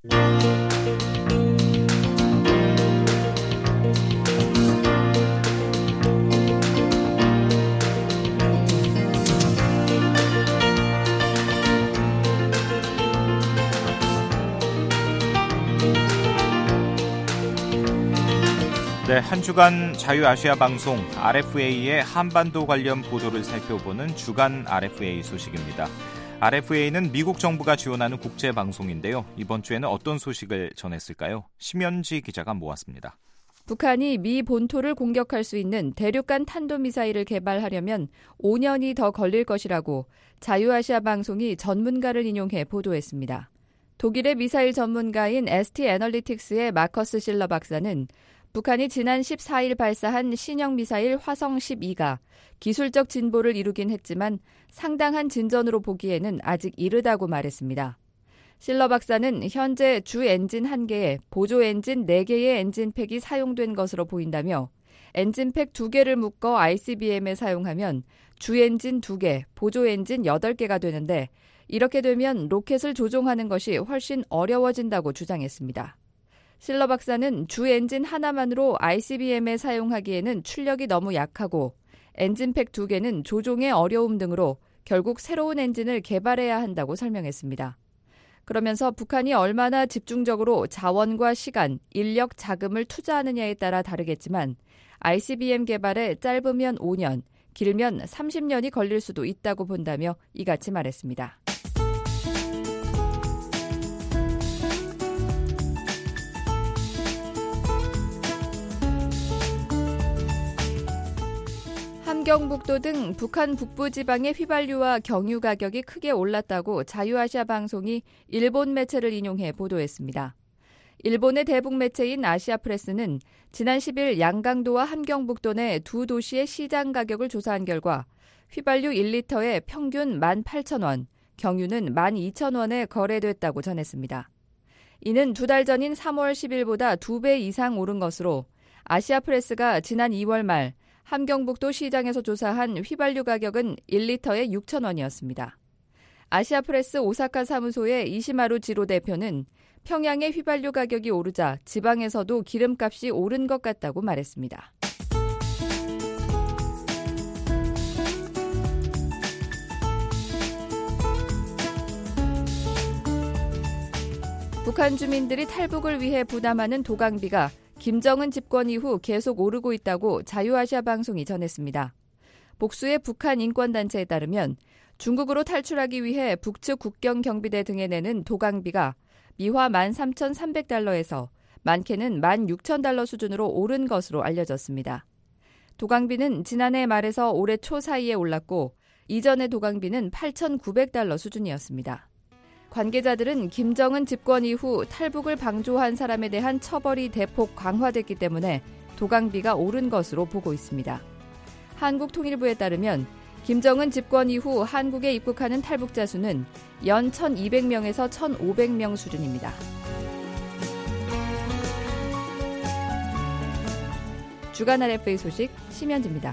네, 한 주간 자유아시아 방송 RFA의 한반도 관련 보도를 살펴보는 주간 RFA 소식입니다. RFA는 미국 정부가 지원하는 국제 방송인데요. 이번 주에는 어떤 소식을 전했을까요? 심연지 기자가 모았습니다. 북한이 미 본토를 공격할 수 있는 대륙간 탄도미사일을 개발하려면 5년이 더 걸릴 것이라고 자유아시아 방송이 전문가를 인용해 보도했습니다. 독일의 미사일 전문가인 ST 애널리틱스의 마커스 실러 박사는 북한이 지난 14일 발사한 신형 미사일 화성 12가 기술적 진보를 이루긴 했지만 상당한 진전으로 보기에는 아직 이르다고 말했습니다. 실러 박사는 현재 주 엔진 1개에 보조 엔진 4개의 엔진팩이 사용된 것으로 보인다며 엔진팩 2개를 묶어 ICBM에 사용하면 주 엔진 2개, 보조 엔진 8개가 되는데 이렇게 되면 로켓을 조종하는 것이 훨씬 어려워진다고 주장했습니다. 실러 박사는 주 엔진 하나만으로 ICBM에 사용하기에는 출력이 너무 약하고 엔진팩 2개는 조종의 어려움 등으로 결국 새로운 엔진을 개발해야 한다고 설명했습니다. 그러면서 북한이 얼마나 집중적으로 자원과 시간, 인력, 자금을 투자하느냐에 따라 다르겠지만 ICBM 개발에 짧으면 5년, 길면 30년이 걸릴 수도 있다고 본다며 이같이 말했습니다. 함경북도 등 북한 북부지방의 휘발유와 경유 가격이 크게 올랐다고 자유아시아 방송이 일본 매체를 인용해 보도했습니다. 일본의 대북 매체인 아시아프레스는 지난 10일 양강도와 함경북도 내 두 도시의 시장 가격을 조사한 결과 휘발유 1리터에 평균 18,000원, 경유는 12,000원에 거래됐다고 전했습니다. 이는 두 달 전인 3월 10일보다 2배 이상 오른 것으로 아시아프레스가 지난 2월 말 함경북도 시장에서 조사한 휘발유 가격은 1리터에 6,000원이었습니다. 아시아프레스 오사카 사무소의 이시마루 지로 대표는 평양의 휘발유 가격이 오르자 지방에서도 기름값이 오른 것 같다고 말했습니다. 북한 주민들이 탈북을 위해 부담하는 도강비가 김정은 집권 이후 계속 오르고 있다고 자유아시아 방송이 전했습니다. 복수의 북한 인권단체에 따르면 중국으로 탈출하기 위해 북측 국경 경비대 등에 내는 도강비가 미화 13,300달러에서 많게는 16,000달러 수준으로 오른 것으로 알려졌습니다. 도강비는 지난해 말에서 올해 초 사이에 올랐고 이전의 도강비는 8,900달러 수준이었습니다. 관계자들은 김정은 집권 이후 탈북을 방조한 사람에 대한 처벌이 대폭 강화됐기 때문에 도강비가 오른 것으로 보고 있습니다. 한국통일부에 따르면 김정은 집권 이후 한국에 입국하는 탈북자 수는 연 1,200명에서 1,500명 수준입니다. 주간 RFA 소식 심현지입니다.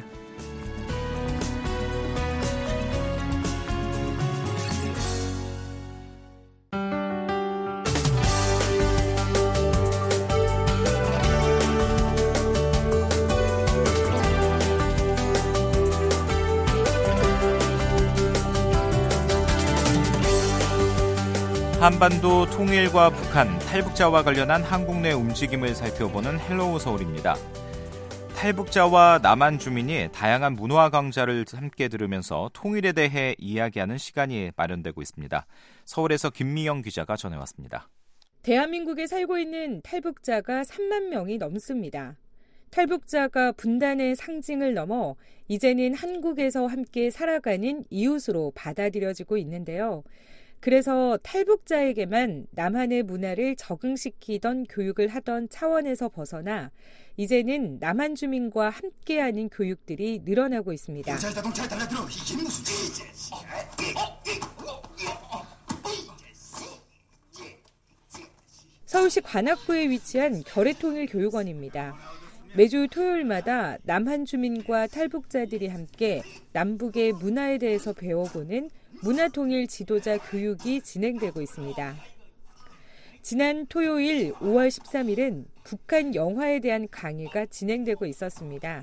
한반도 통일과 북한, 탈북자와 관련한 한국 내 움직임을 살펴보는 헬로우 서울입니다. 탈북자와 남한 주민이 다양한 문화 강좌를 함께 들으면서 통일에 대해 이야기하는 시간이 마련되고 있습니다. 서울에서 김미영 기자가 전해왔습니다. 대한민국에 살고 있는 탈북자가 3만 명이 넘습니다. 탈북자가 분단의 상징을 넘어 이제는 한국에서 함께 살아가는 이웃으로 받아들여지고 있는데요. 그래서 탈북자에게만 남한의 문화를 적응시키던 교육을 하던 차원에서 벗어나 이제는 남한 주민과 함께하는 교육들이 늘어나고 있습니다. 서울시 관악구에 위치한 결의통일교육원입니다. 매주 토요일마다 남한 주민과 탈북자들이 함께 남북의 문화에 대해서 배워보는 문화통일 지도자 교육이 진행되고 있습니다. 지난 토요일 5월 13일은 북한 영화에 대한 강의가 진행되고 있었습니다.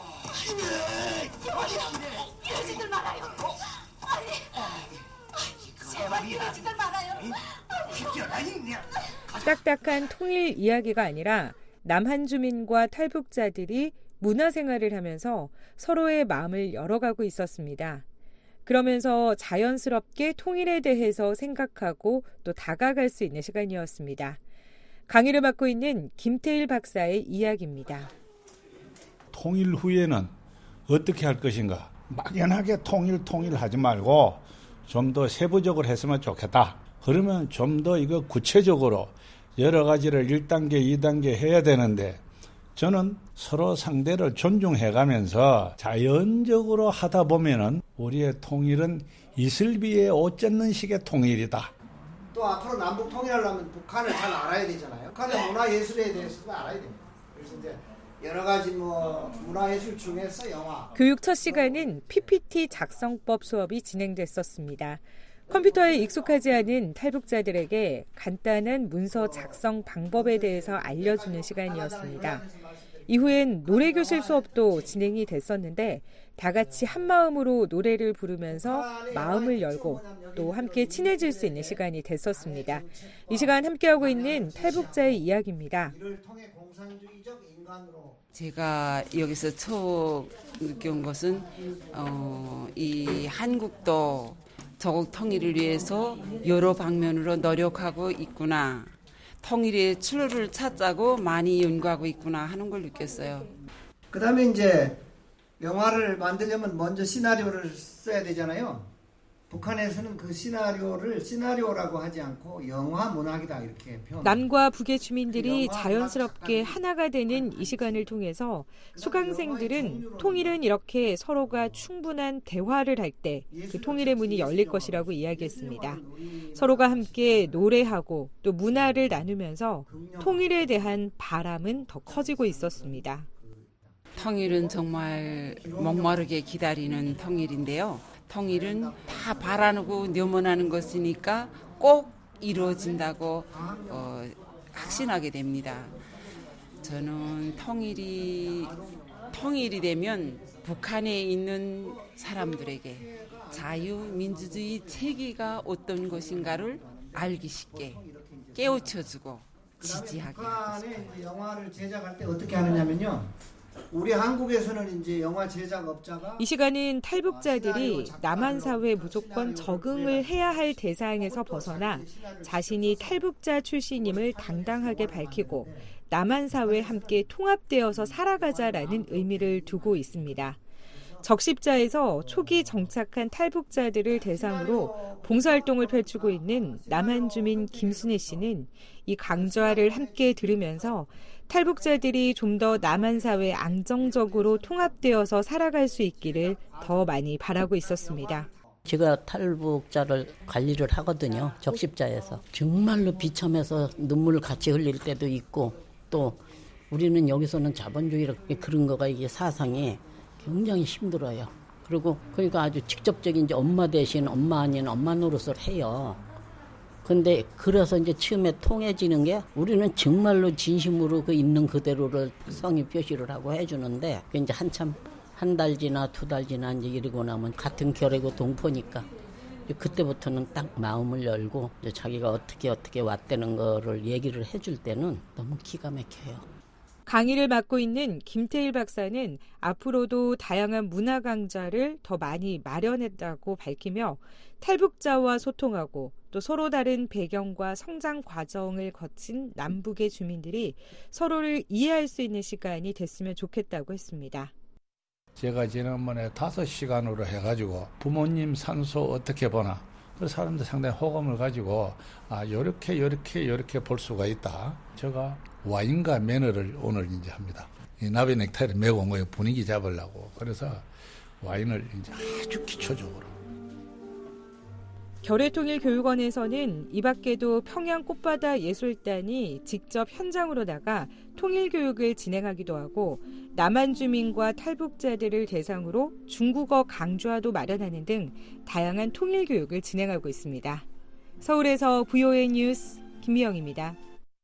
딱딱한 통일 이야기가 아니라 남한 주민과 탈북자들이 문화생활을 하면서 서로의 마음을 열어가고 있었습니다. 그러면서 자연스럽게 통일에 대해서 생각하고 또 다가갈 수 있는 시간이었습니다. 강의를 맡고 있는 김태일 박사의 이야기입니다. 통일 후에는 어떻게 할 것인가? 막연하게 통일하지 말고 좀 더 세부적으로 했으면 좋겠다. 그러면 좀 더 이거 구체적으로 여러 가지를 1단계, 2단계 해야 되는데 저는 서로 상대를 존중해가면서 자연적으로 하다 보면은 우리의 통일은 이슬비에 옷 젖는 식의 통일이다. 또 앞으로 남북 통일하려면 북한을 잘 알아야 되잖아요. 북한의 문화예술에 대해서도 알아야 됩니다. 그래서 이제 여러 가지 문화예술 중에서 영화. 교육 첫 시간은 PPT 작성법 수업이 진행됐었습니다. 컴퓨터에 익숙하지 않은 탈북자들에게 간단한 문서 작성 방법에 대해서 알려주는 시간이었습니다. 이후엔 노래교실 수업도 진행이 됐었는데 다 같이 한마음으로 노래를 부르면서 마음을 열고 또 함께 친해질 수 있는 시간이 됐었습니다. 이 시간 함께하고 있는 탈북자의 이야기입니다. 제가 여기서 처음 느껴온 것은 이 한국도 조국 통일을 위해서 여러 방면으로 노력하고 있구나. 통일의 출路를 찾자고 많이 연구하고 있구나 하는 걸 느꼈어요. 그다음에 이제 영화를 만들려면 먼저 시나리오를 써야 되잖아요. 북한에서는 그 시나리오를 시나리오라고 하지 않고 영화 문학이다 이렇게 표현. 남과 북의 주민들이 자연스럽게 하나가 되는 이 시간을 통해서 수강생들은 통일은 이렇게 서로가 충분한 대화를 할 때 그 통일의 문이 열릴 것이라고 이야기했습니다. 서로가 함께 노래하고 또 문화를 나누면서 통일에 대한 바람은 더 커지고 있었습니다. 통일은 정말 목마르게 기다리는 통일인데요. 통일은 다 바라고 염원하는 것이니까 꼭 이루어진다고 확신하게 됩니다. 저는 통일이 되면 북한에 있는 사람들에게 자유민주주의 체계가 어떤 것인가를 알기 쉽게 깨우쳐주고 지지하게. 북한에 이제 영화를 제작할 때 어떻게 하느냐면요. 우리 한국에서는 이제 영화 제작업자가 이 시간은 탈북자들이 남한 사회에 무조건 적응을 해야 할 대상에서 벗어나 자신이 탈북자 출신임을 당당하게 밝히고 남한 사회에 함께 통합되어서 살아가자라는 의미를 두고 있습니다. 적십자에서 초기 정착한 탈북자들을 대상으로 봉사활동을 펼치고 있는 남한 주민 김순애 씨는 이 강좌를 함께 들으면서 탈북자들이 좀 더 남한 사회에 안정적으로 통합되어서 살아갈 수 있기를 더 많이 바라고 있었습니다. 제가 탈북자를 관리를 하거든요. 적십자에서. 정말로 비참해서 눈물을 같이 흘릴 때도 있고 또 우리는 여기서는 자본주의를 그런 거가 이게 사상이 굉장히 힘들어요. 그리고 그러니까 아주 직접적인 이제 엄마 대신 엄마 아닌 엄마 노릇을 해요. 근데 그래서 이제 처음에 통해지는 게 우리는 정말로 진심으로 그 있는 그대로를 성의 표시를 하고 해주는데 이제 한참 한 달 지나 두 달 지나 이제 이러고 나면 같은 결이고 동포니까 그때부터는 딱 마음을 열고 이제 자기가 어떻게 왔다는 거를 얘기를 해줄 때는 너무 기가 막혀요. 강의를 맡고 있는 김태일 박사는 앞으로도 다양한 문화 강좌를 더 많이 마련했다고 밝히며 탈북자와 소통하고 또 서로 다른 배경과 성장 과정을 거친 남북의 주민들이 서로를 이해할 수 있는 시간이 됐으면 좋겠다고 했습니다. 제가 지난번에 5시간으로 해가지고 부모님 산소 어떻게 보나 그 사람들 상당히 호감을 가지고 요렇게 볼 수가 있다. 제가 와인과 매너를 오늘 이제 합니다. 이 나비 넥타이를 메고 온 거예요. 분위기 잡으려고. 그래서 와인을 이제 아주 기초적으로. 결의통일교육원에서는 이 밖에도 평양 꽃바다 예술단이 직접 현장으로 나가 통일교육을 진행하기도 하고 남한 주민과 탈북자들을 대상으로 중국어 강좌도 마련하는 등 다양한 통일교육을 진행하고 있습니다. 서울에서 VOA 뉴스 김미영입니다.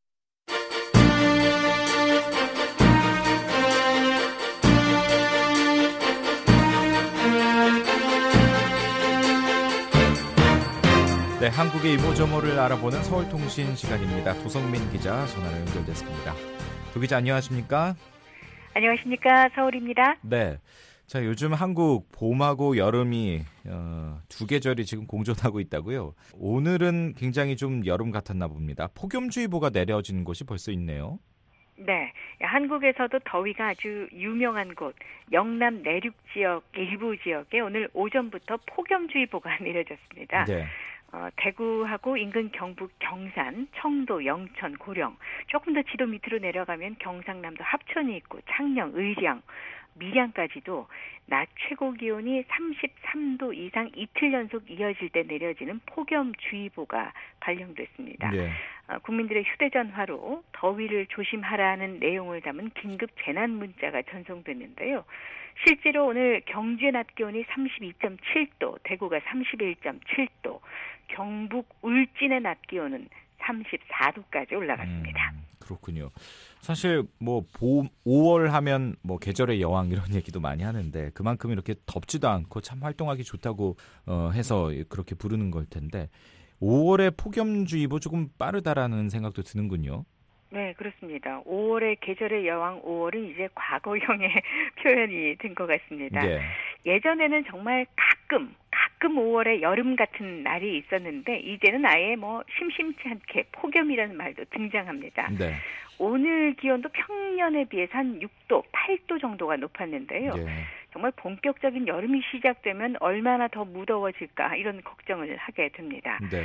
네, 한국의 이모저모를 알아보는 서울통신 시간입니다. 도성민 기자 전화로 연결됐습니다. 도 기자 안녕하십니까? 안녕하십니까? 서울입니다. 네. 자, 요즘 한국 봄하고 여름이 두 계절이 지금 공존하고 있다고요. 오늘은 굉장히 좀 여름 같았나 봅니다. 폭염주의보가 내려진 곳이 벌써 있네요. 네, 한국에서도 더위가 아주 유명한 곳 영남 내륙 지역 일부 지역에 오늘 오전부터 폭염주의보가 내려졌습니다. 네. 대구하고 인근 경북 경산, 청도, 영천, 고령 조금 더 지도 밑으로 내려가면 경상남도 합천이 있고 창녕, 의령, 밀양까지도 낮 최고 기온이 33도 이상 이틀 연속 이어질 때 내려지는 폭염주의보가 발령됐습니다. 네. 국민들의 휴대전화로 더위를 조심하라는 내용을 담은 긴급 재난 문자가 전송됐는데요. 실제로 오늘 경주의 낮 기온이 32.7도, 대구가 31.7도, 경북 울진의 낮 기온은 34도까지 올라갔습니다. 그렇군요. 사실 뭐 5월 하면 뭐 계절의 여왕 이런 얘기도 많이 하는데 그만큼 이렇게 덥지도 않고 참 활동하기 좋다고 해서 그렇게 부르는 걸 텐데 5월의 폭염주의보 조금 빠르다라는 생각도 드는군요. 네, 그렇습니다. 5월의 계절의 여왕 5월은 이제 과거형의 표현이 된 것 같습니다. 네. 예전에는 정말 가끔 5월에 여름 같은 날이 있었는데 이제는 아예 뭐 심심치 않게 폭염이라는 말도 등장합니다. 네. 오늘 기온도 평년에 비해서 한 6도, 8도 정도가 높았는데요. 네. 정말 본격적인 여름이 시작되면 얼마나 더 무더워질까 이런 걱정을 하게 됩니다. 네.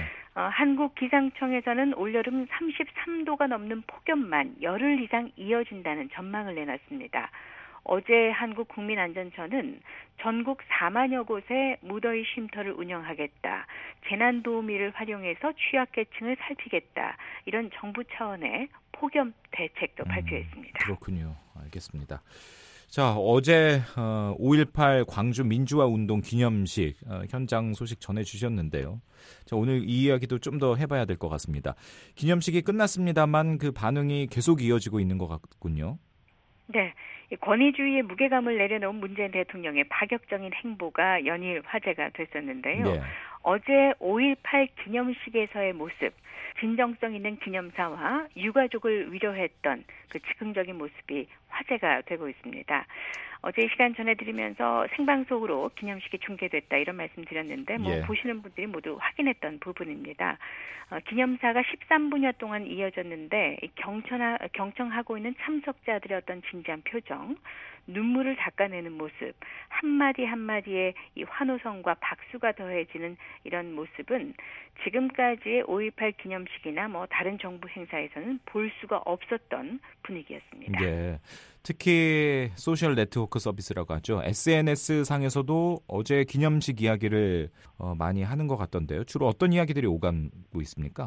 한국기상청에서는 올여름 33도가 넘는 폭염만 열흘 이상 이어진다는 전망을 내놨습니다. 어제 한국국민안전처는 전국 4만여 곳에 무더위 쉼터를 운영하겠다. 재난도우미를 활용해서 취약계층을 살피겠다. 이런 정부 차원의 폭염 대책도 발표했습니다. 그렇군요. 알겠습니다. 자, 어제 5.18 광주 민주화 운동 기념식 현장 소식 전해주셨는데요. 자, 오늘 이 이야기도 좀 더 해봐야 될 것 같습니다. 기념식이 끝났습니다만 그 반응이 계속 이어지고 있는 것 같군요. 네. 권위주의의 무게감을 내려놓은 문재인 대통령의 파격적인 행보가 연일 화제가 됐었는데요. 네. 어제 5.18 기념식에서의 모습, 진정성 있는 기념사와 유가족을 위로했던 그 즉흥적인 모습이 화제가 되고 있습니다. 어제 이 시간 전해드리면서 생방송으로 기념식이 중계됐다 이런 말씀 드렸는데 보시는 분들이 모두 확인했던 부분입니다. 기념사가 13분여 동안 이어졌는데 경청하고 있는 참석자들의 어떤 진지한 표정, 눈물을 닦아내는 모습, 한마디 한마디에 이 환호성과 박수가 더해지는 이런 모습은 지금까지의 5.18 기념식이나 다른 정부 행사에서는 볼 수가 없었던 분위기였습니다. 네. 특히 소셜 네트워크 서비스라고 하죠. SNS 상에서도 어제 기념식 이야기를 많이 하는 것 같던데요. 주로 어떤 이야기들이 오가고 있습니까?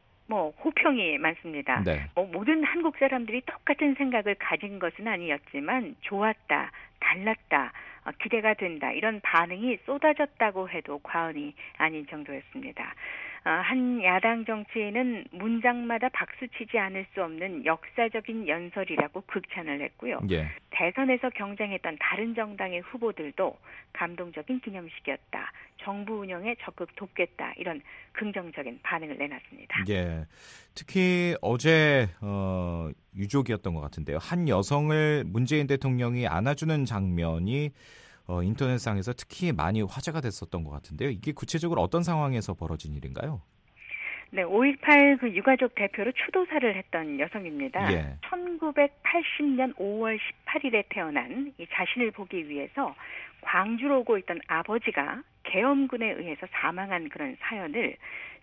호평이 많습니다. 네. 모든 한국 사람들이 똑같은 생각을 가진 것은 아니었지만 좋았다, 달랐다, 기대가 된다 이런 반응이 쏟아졌다고 해도 과언이 아닌 정도였습니다. 한 야당 정치인은 문장마다 박수치지 않을 수 없는 역사적인 연설이라고 극찬을 했고요. 예. 대선에서 경쟁했던 다른 정당의 후보들도 감동적인 기념식이었다. 정부 운영에 적극 돕겠다. 이런 긍정적인 반응을 내놨습니다. 예. 특히 어제 유족이었던 것 같은데요. 한 여성을 문재인 대통령이 안아주는 장면이 인터넷상에서 특히 많이 화제가 됐었던 것 같은데요. 이게 구체적으로 어떤 상황에서 벌어진 일인가요? 네, 5.18 그 유가족 대표로 추도사를 했던 여성입니다. 예. 1980년 5월 18일에 태어난 이 자신을 보기 위해서 광주로 오고 있던 아버지가 계엄군에 의해서 사망한 그런 사연을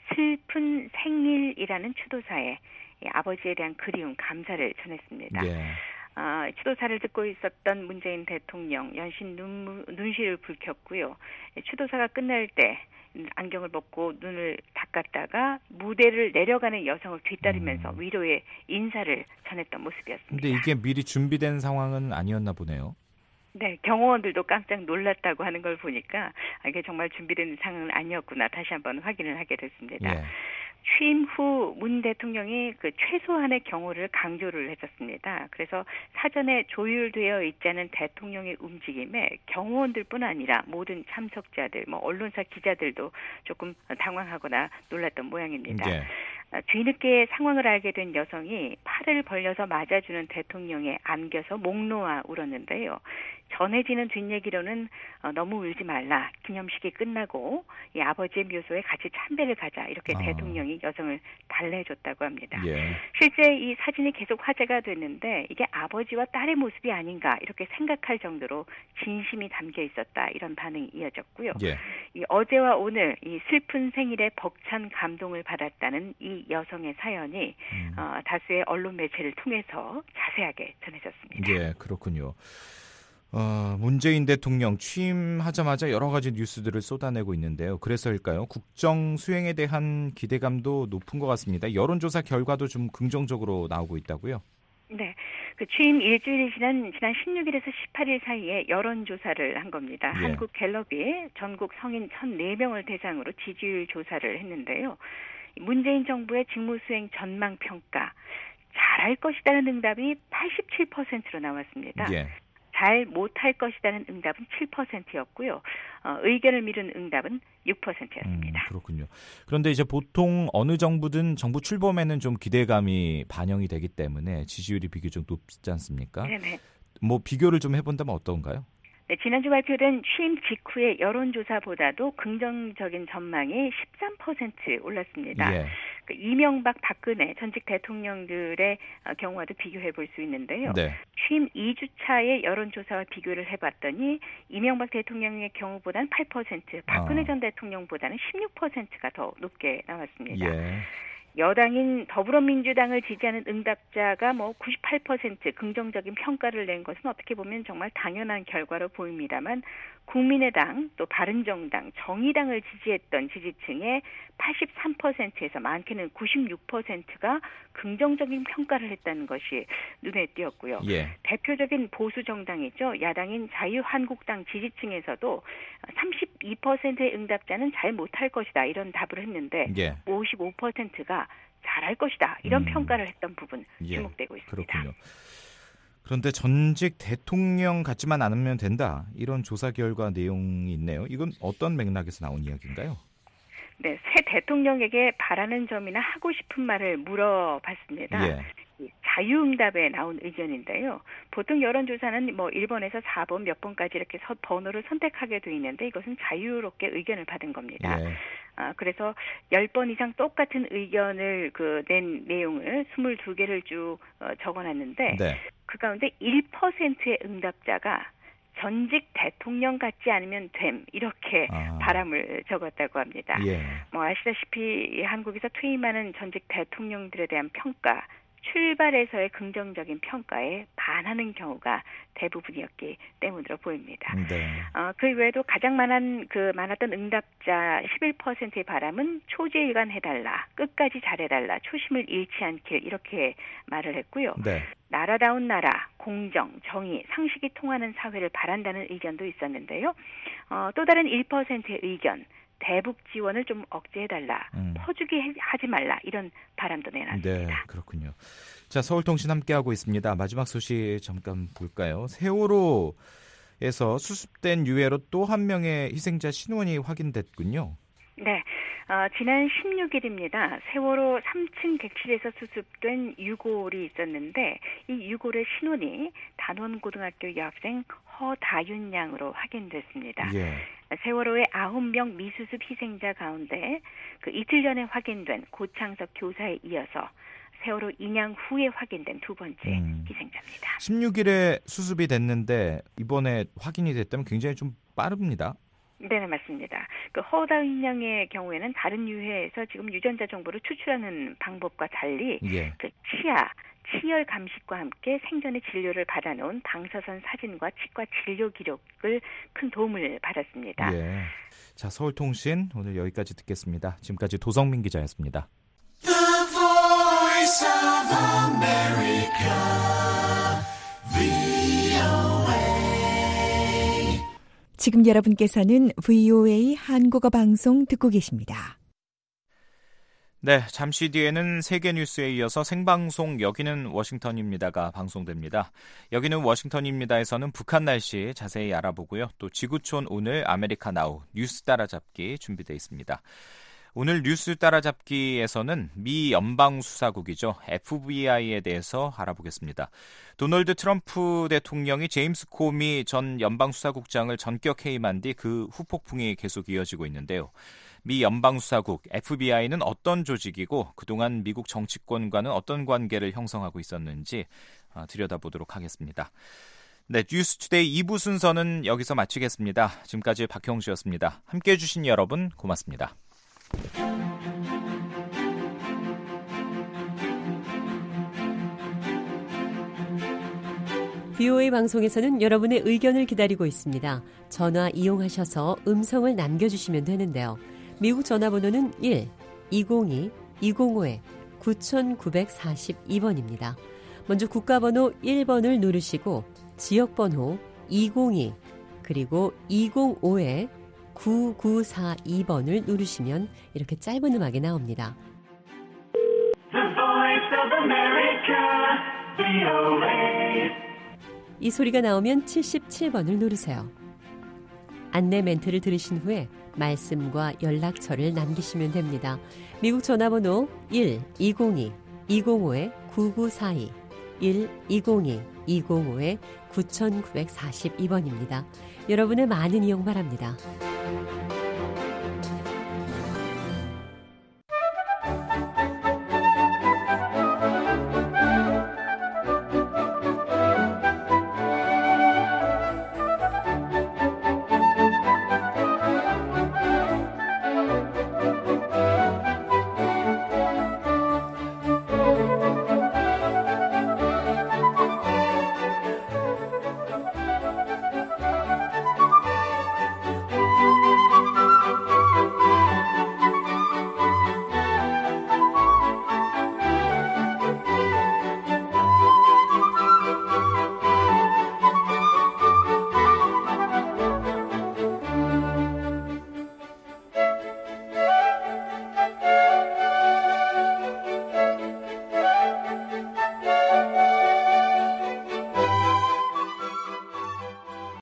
슬픈 생일이라는 추도사에 아버지에 대한 그리움, 감사를 전했습니다. 예. 추도사를 듣고 있었던 문재인 대통령 연신 눈시를 붉혔고요. 추도사가 끝날 때 안경을 벗고 눈을 닦았다가 무대를 내려가는 여성을 뒤따르면서 위로의 인사를 전했던 모습이었습니다. 근데 이게 미리 준비된 상황은 아니었나 보네요. 네, 경호원들도 깜짝 놀랐다고 하는 걸 보니까 이게 정말 준비된 상황은 아니었구나 다시 한번 확인을 하게 됐습니다. 예. 취임 후 문 대통령이 그 최소한의 경호를 강조를 했었습니다. 그래서 사전에 조율되어 있지 않은 대통령의 움직임에 경호원들뿐 아니라 모든 참석자들, 언론사 기자들도 조금 당황하거나 놀랐던 모양입니다. 네. 뒤늦게 상황을 알게 된 여성이 팔을 벌려서 맞아주는 대통령에 안겨서 목 놓아 울었는데요. 전해지는 뒷얘기로는 너무 울지 말라. 기념식이 끝나고 이 아버지의 묘소에 같이 참배를 가자. 이렇게 대통령이 여성을 달래줬다고 합니다. 예. 실제 이 사진이 계속 화제가 됐는데 이게 아버지와 딸의 모습이 아닌가 이렇게 생각할 정도로 진심이 담겨 있었다. 이런 반응이 이어졌고요. 예. 이 어제와 오늘 이 슬픈 생일에 벅찬 감동을 받았다는 이 여성의 사연이 다수의 언론 매체를 통해서 자세하게 전해졌습니다. 예, 그렇군요. 문재인 대통령 취임하자마자 여러 가지 뉴스들을 쏟아내고 있는데요. 그래서일까요? 국정 수행에 대한 기대감도 높은 것 같습니다. 여론조사 결과도 좀 긍정적으로 나오고 있다고요? 네. 그 취임 일주일이 지난 16일에서 18일 사이에 여론조사를 한 겁니다. 예. 한국갤럽이 전국 성인 1,004명을 대상으로 지지율 조사를 했는데요. 문재인 정부의 직무수행 전망평가, 잘할 것이라는 응답이 87%로 나왔습니다. 예. 잘 못할 것이라는 응답은 7%였고요. 의견을 미룬 응답은 6%였습니다. 그렇군요. 그런데 이제 보통 어느 정부든 정부 출범에는 좀 기대감이 반영이 되기 때문에 지지율이 비교적 높지 않습니까? 네네. 비교를 좀 해본다면 어떤가요? 네, 지난주 발표된 취임 직후의 여론조사보다도 긍정적인 전망이 13% 올랐습니다. 예. 이명박, 박근혜 전직 대통령들의 경우와도 비교해 볼 수 있는데요. 네. 취임 2주차의 여론조사와 비교를 해봤더니 이명박 대통령의 경우보다는 8%, 박근혜 전 대통령보다는 16%가 더 높게 나왔습니다. 예. 여당인 더불어민주당을 지지하는 응답자가 98% 긍정적인 평가를 낸 것은 어떻게 보면 정말 당연한 결과로 보입니다만 국민의당, 또 바른정당, 정의당을 지지했던 지지층의 83%에서 많게는 96%가 긍정적인 평가를 했다는 것이 눈에 띄었고요. 예. 대표적인 보수 정당이죠. 야당인 자유한국당 지지층에서도 32%의 응답자는 잘 못할 것이다 이런 답을 했는데 55%가 잘할 것이다 이런 평가를 했던 부분 주목되고 있습니다. 그렇군요. 그런데 전직 대통령 같지만 않으면 된다 이런 조사 결과 내용이 있네요. 이건 어떤 맥락에서 나온 이야기인가요? 네, 새 대통령에게 바라는 점이나 하고 싶은 말을 물어봤습니다. 예. 자유응답에 나온 의견인데요. 보통 여론조사는 1번에서 4번 몇 번까지 이렇게 번호를 선택하게 돼 있는데 이것은 자유롭게 의견을 받은 겁니다. 예. 그래서 10번 이상 똑같은 의견을 낸 내용을 22개를 쭉 적어놨는데 네. 그 가운데 1%의 응답자가 전직 대통령 같지 않으면 됨 이렇게 바람을 적었다고 합니다. 예. 아시다시피 한국에서 퇴임하는 전직 대통령들에 대한 평가 출발에서의 긍정적인 평가에 반하는 경우가 대부분이었기 때문으로 보입니다. 네. 그 외에도 가장 많았던 응답자 11%의 바람은 초지일관해달라, 끝까지 잘해달라, 초심을 잃지 않길 이렇게 말을 했고요. 네. 나라다운 나라, 공정, 정의, 상식이 통하는 사회를 바란다는 의견도 있었는데요. 또 다른 1%의 의견, 대북 지원을 좀 억제해달라, 퍼주기 하지 말라 이런 바람도 내놨습니다. 네, 그렇군요. 자, 서울통신 함께하고 있습니다. 마지막 소식 잠깐 볼까요? 세월호에서 수습된 유해로 또 한 명의 희생자 신원이 확인됐군요. 네, 지난 16일입니다. 세월호 3층 객실에서 수습된 유골이 있었는데 이 유골의 신원이 단원고등학교 여학생 허다윤 양으로 확인됐습니다. 예. 세월호의 9명 미수습 희생자 가운데 이틀 전에 확인된 고창석 교사에 이어서 세월호 인양 후에 확인된 두 번째 희생자입니다. 16일에 수습이 됐는데 이번에 확인이 됐다면 굉장히 좀 빠릅니다. 네, 맞습니다. 허다윤 양의 경우에는 다른 유해에서 지금 유전자 정보를 추출하는 방법과 달리 예. 치열 감식과 함께 생전에 진료를 받아놓은 방사선 사진과 치과 진료 기록을 큰 도움을 받았습니다. 예. 자, 서울통신 오늘 여기까지 듣겠습니다. 지금까지 도성민 기자였습니다. The Voice of America, VOA. 지금 여러분께서는 VOA 한국어 방송 듣고 계십니다. 네, 잠시 뒤에는 세계 뉴스에 이어서 생방송 여기는 워싱턴입니다가 방송됩니다. 여기는 워싱턴입니다에서는 북한 날씨 자세히 알아보고요. 또 지구촌 오늘 아메리카 나우 뉴스 따라잡기 준비되어 있습니다. 오늘 뉴스 따라잡기에서는 미 연방수사국이죠. FBI에 대해서 알아보겠습니다. 도널드 트럼프 대통령이 제임스 코미 전 연방수사국장을 전격 해임한 뒤 그 후폭풍이 계속 이어지고 있는데요. 미 연방수사국 FBI는 어떤 조직이고 그동안 미국 정치권과는 어떤 관계를 형성하고 있었는지 들여다보도록 하겠습니다. 네, 뉴스투데이 2부 순서는 여기서 마치겠습니다. 지금까지 박형주였습니다. 함께해 주신 여러분 고맙습니다. VOA 방송에서는 여러분의 의견을 기다리고 있습니다. 전화 이용하셔서 음성을 남겨주시면 되는데요. 미국 전화번호는 1-202-205-9942번입니다. 먼저 국가번호 1번을 누르시고 지역번호 202 그리고 205-9942번을 누르시면 이렇게 짧은 음악이 나옵니다. The Voice of America, VOA. 이 소리가 나오면 77번을 누르세요. 안내 멘트를 들으신 후에 말씀과 연락처를 남기시면 됩니다. 미국 전화번호 1-202-205-9942 1-202-205-9942번입니다. 여러분의 많은 이용 바랍니다.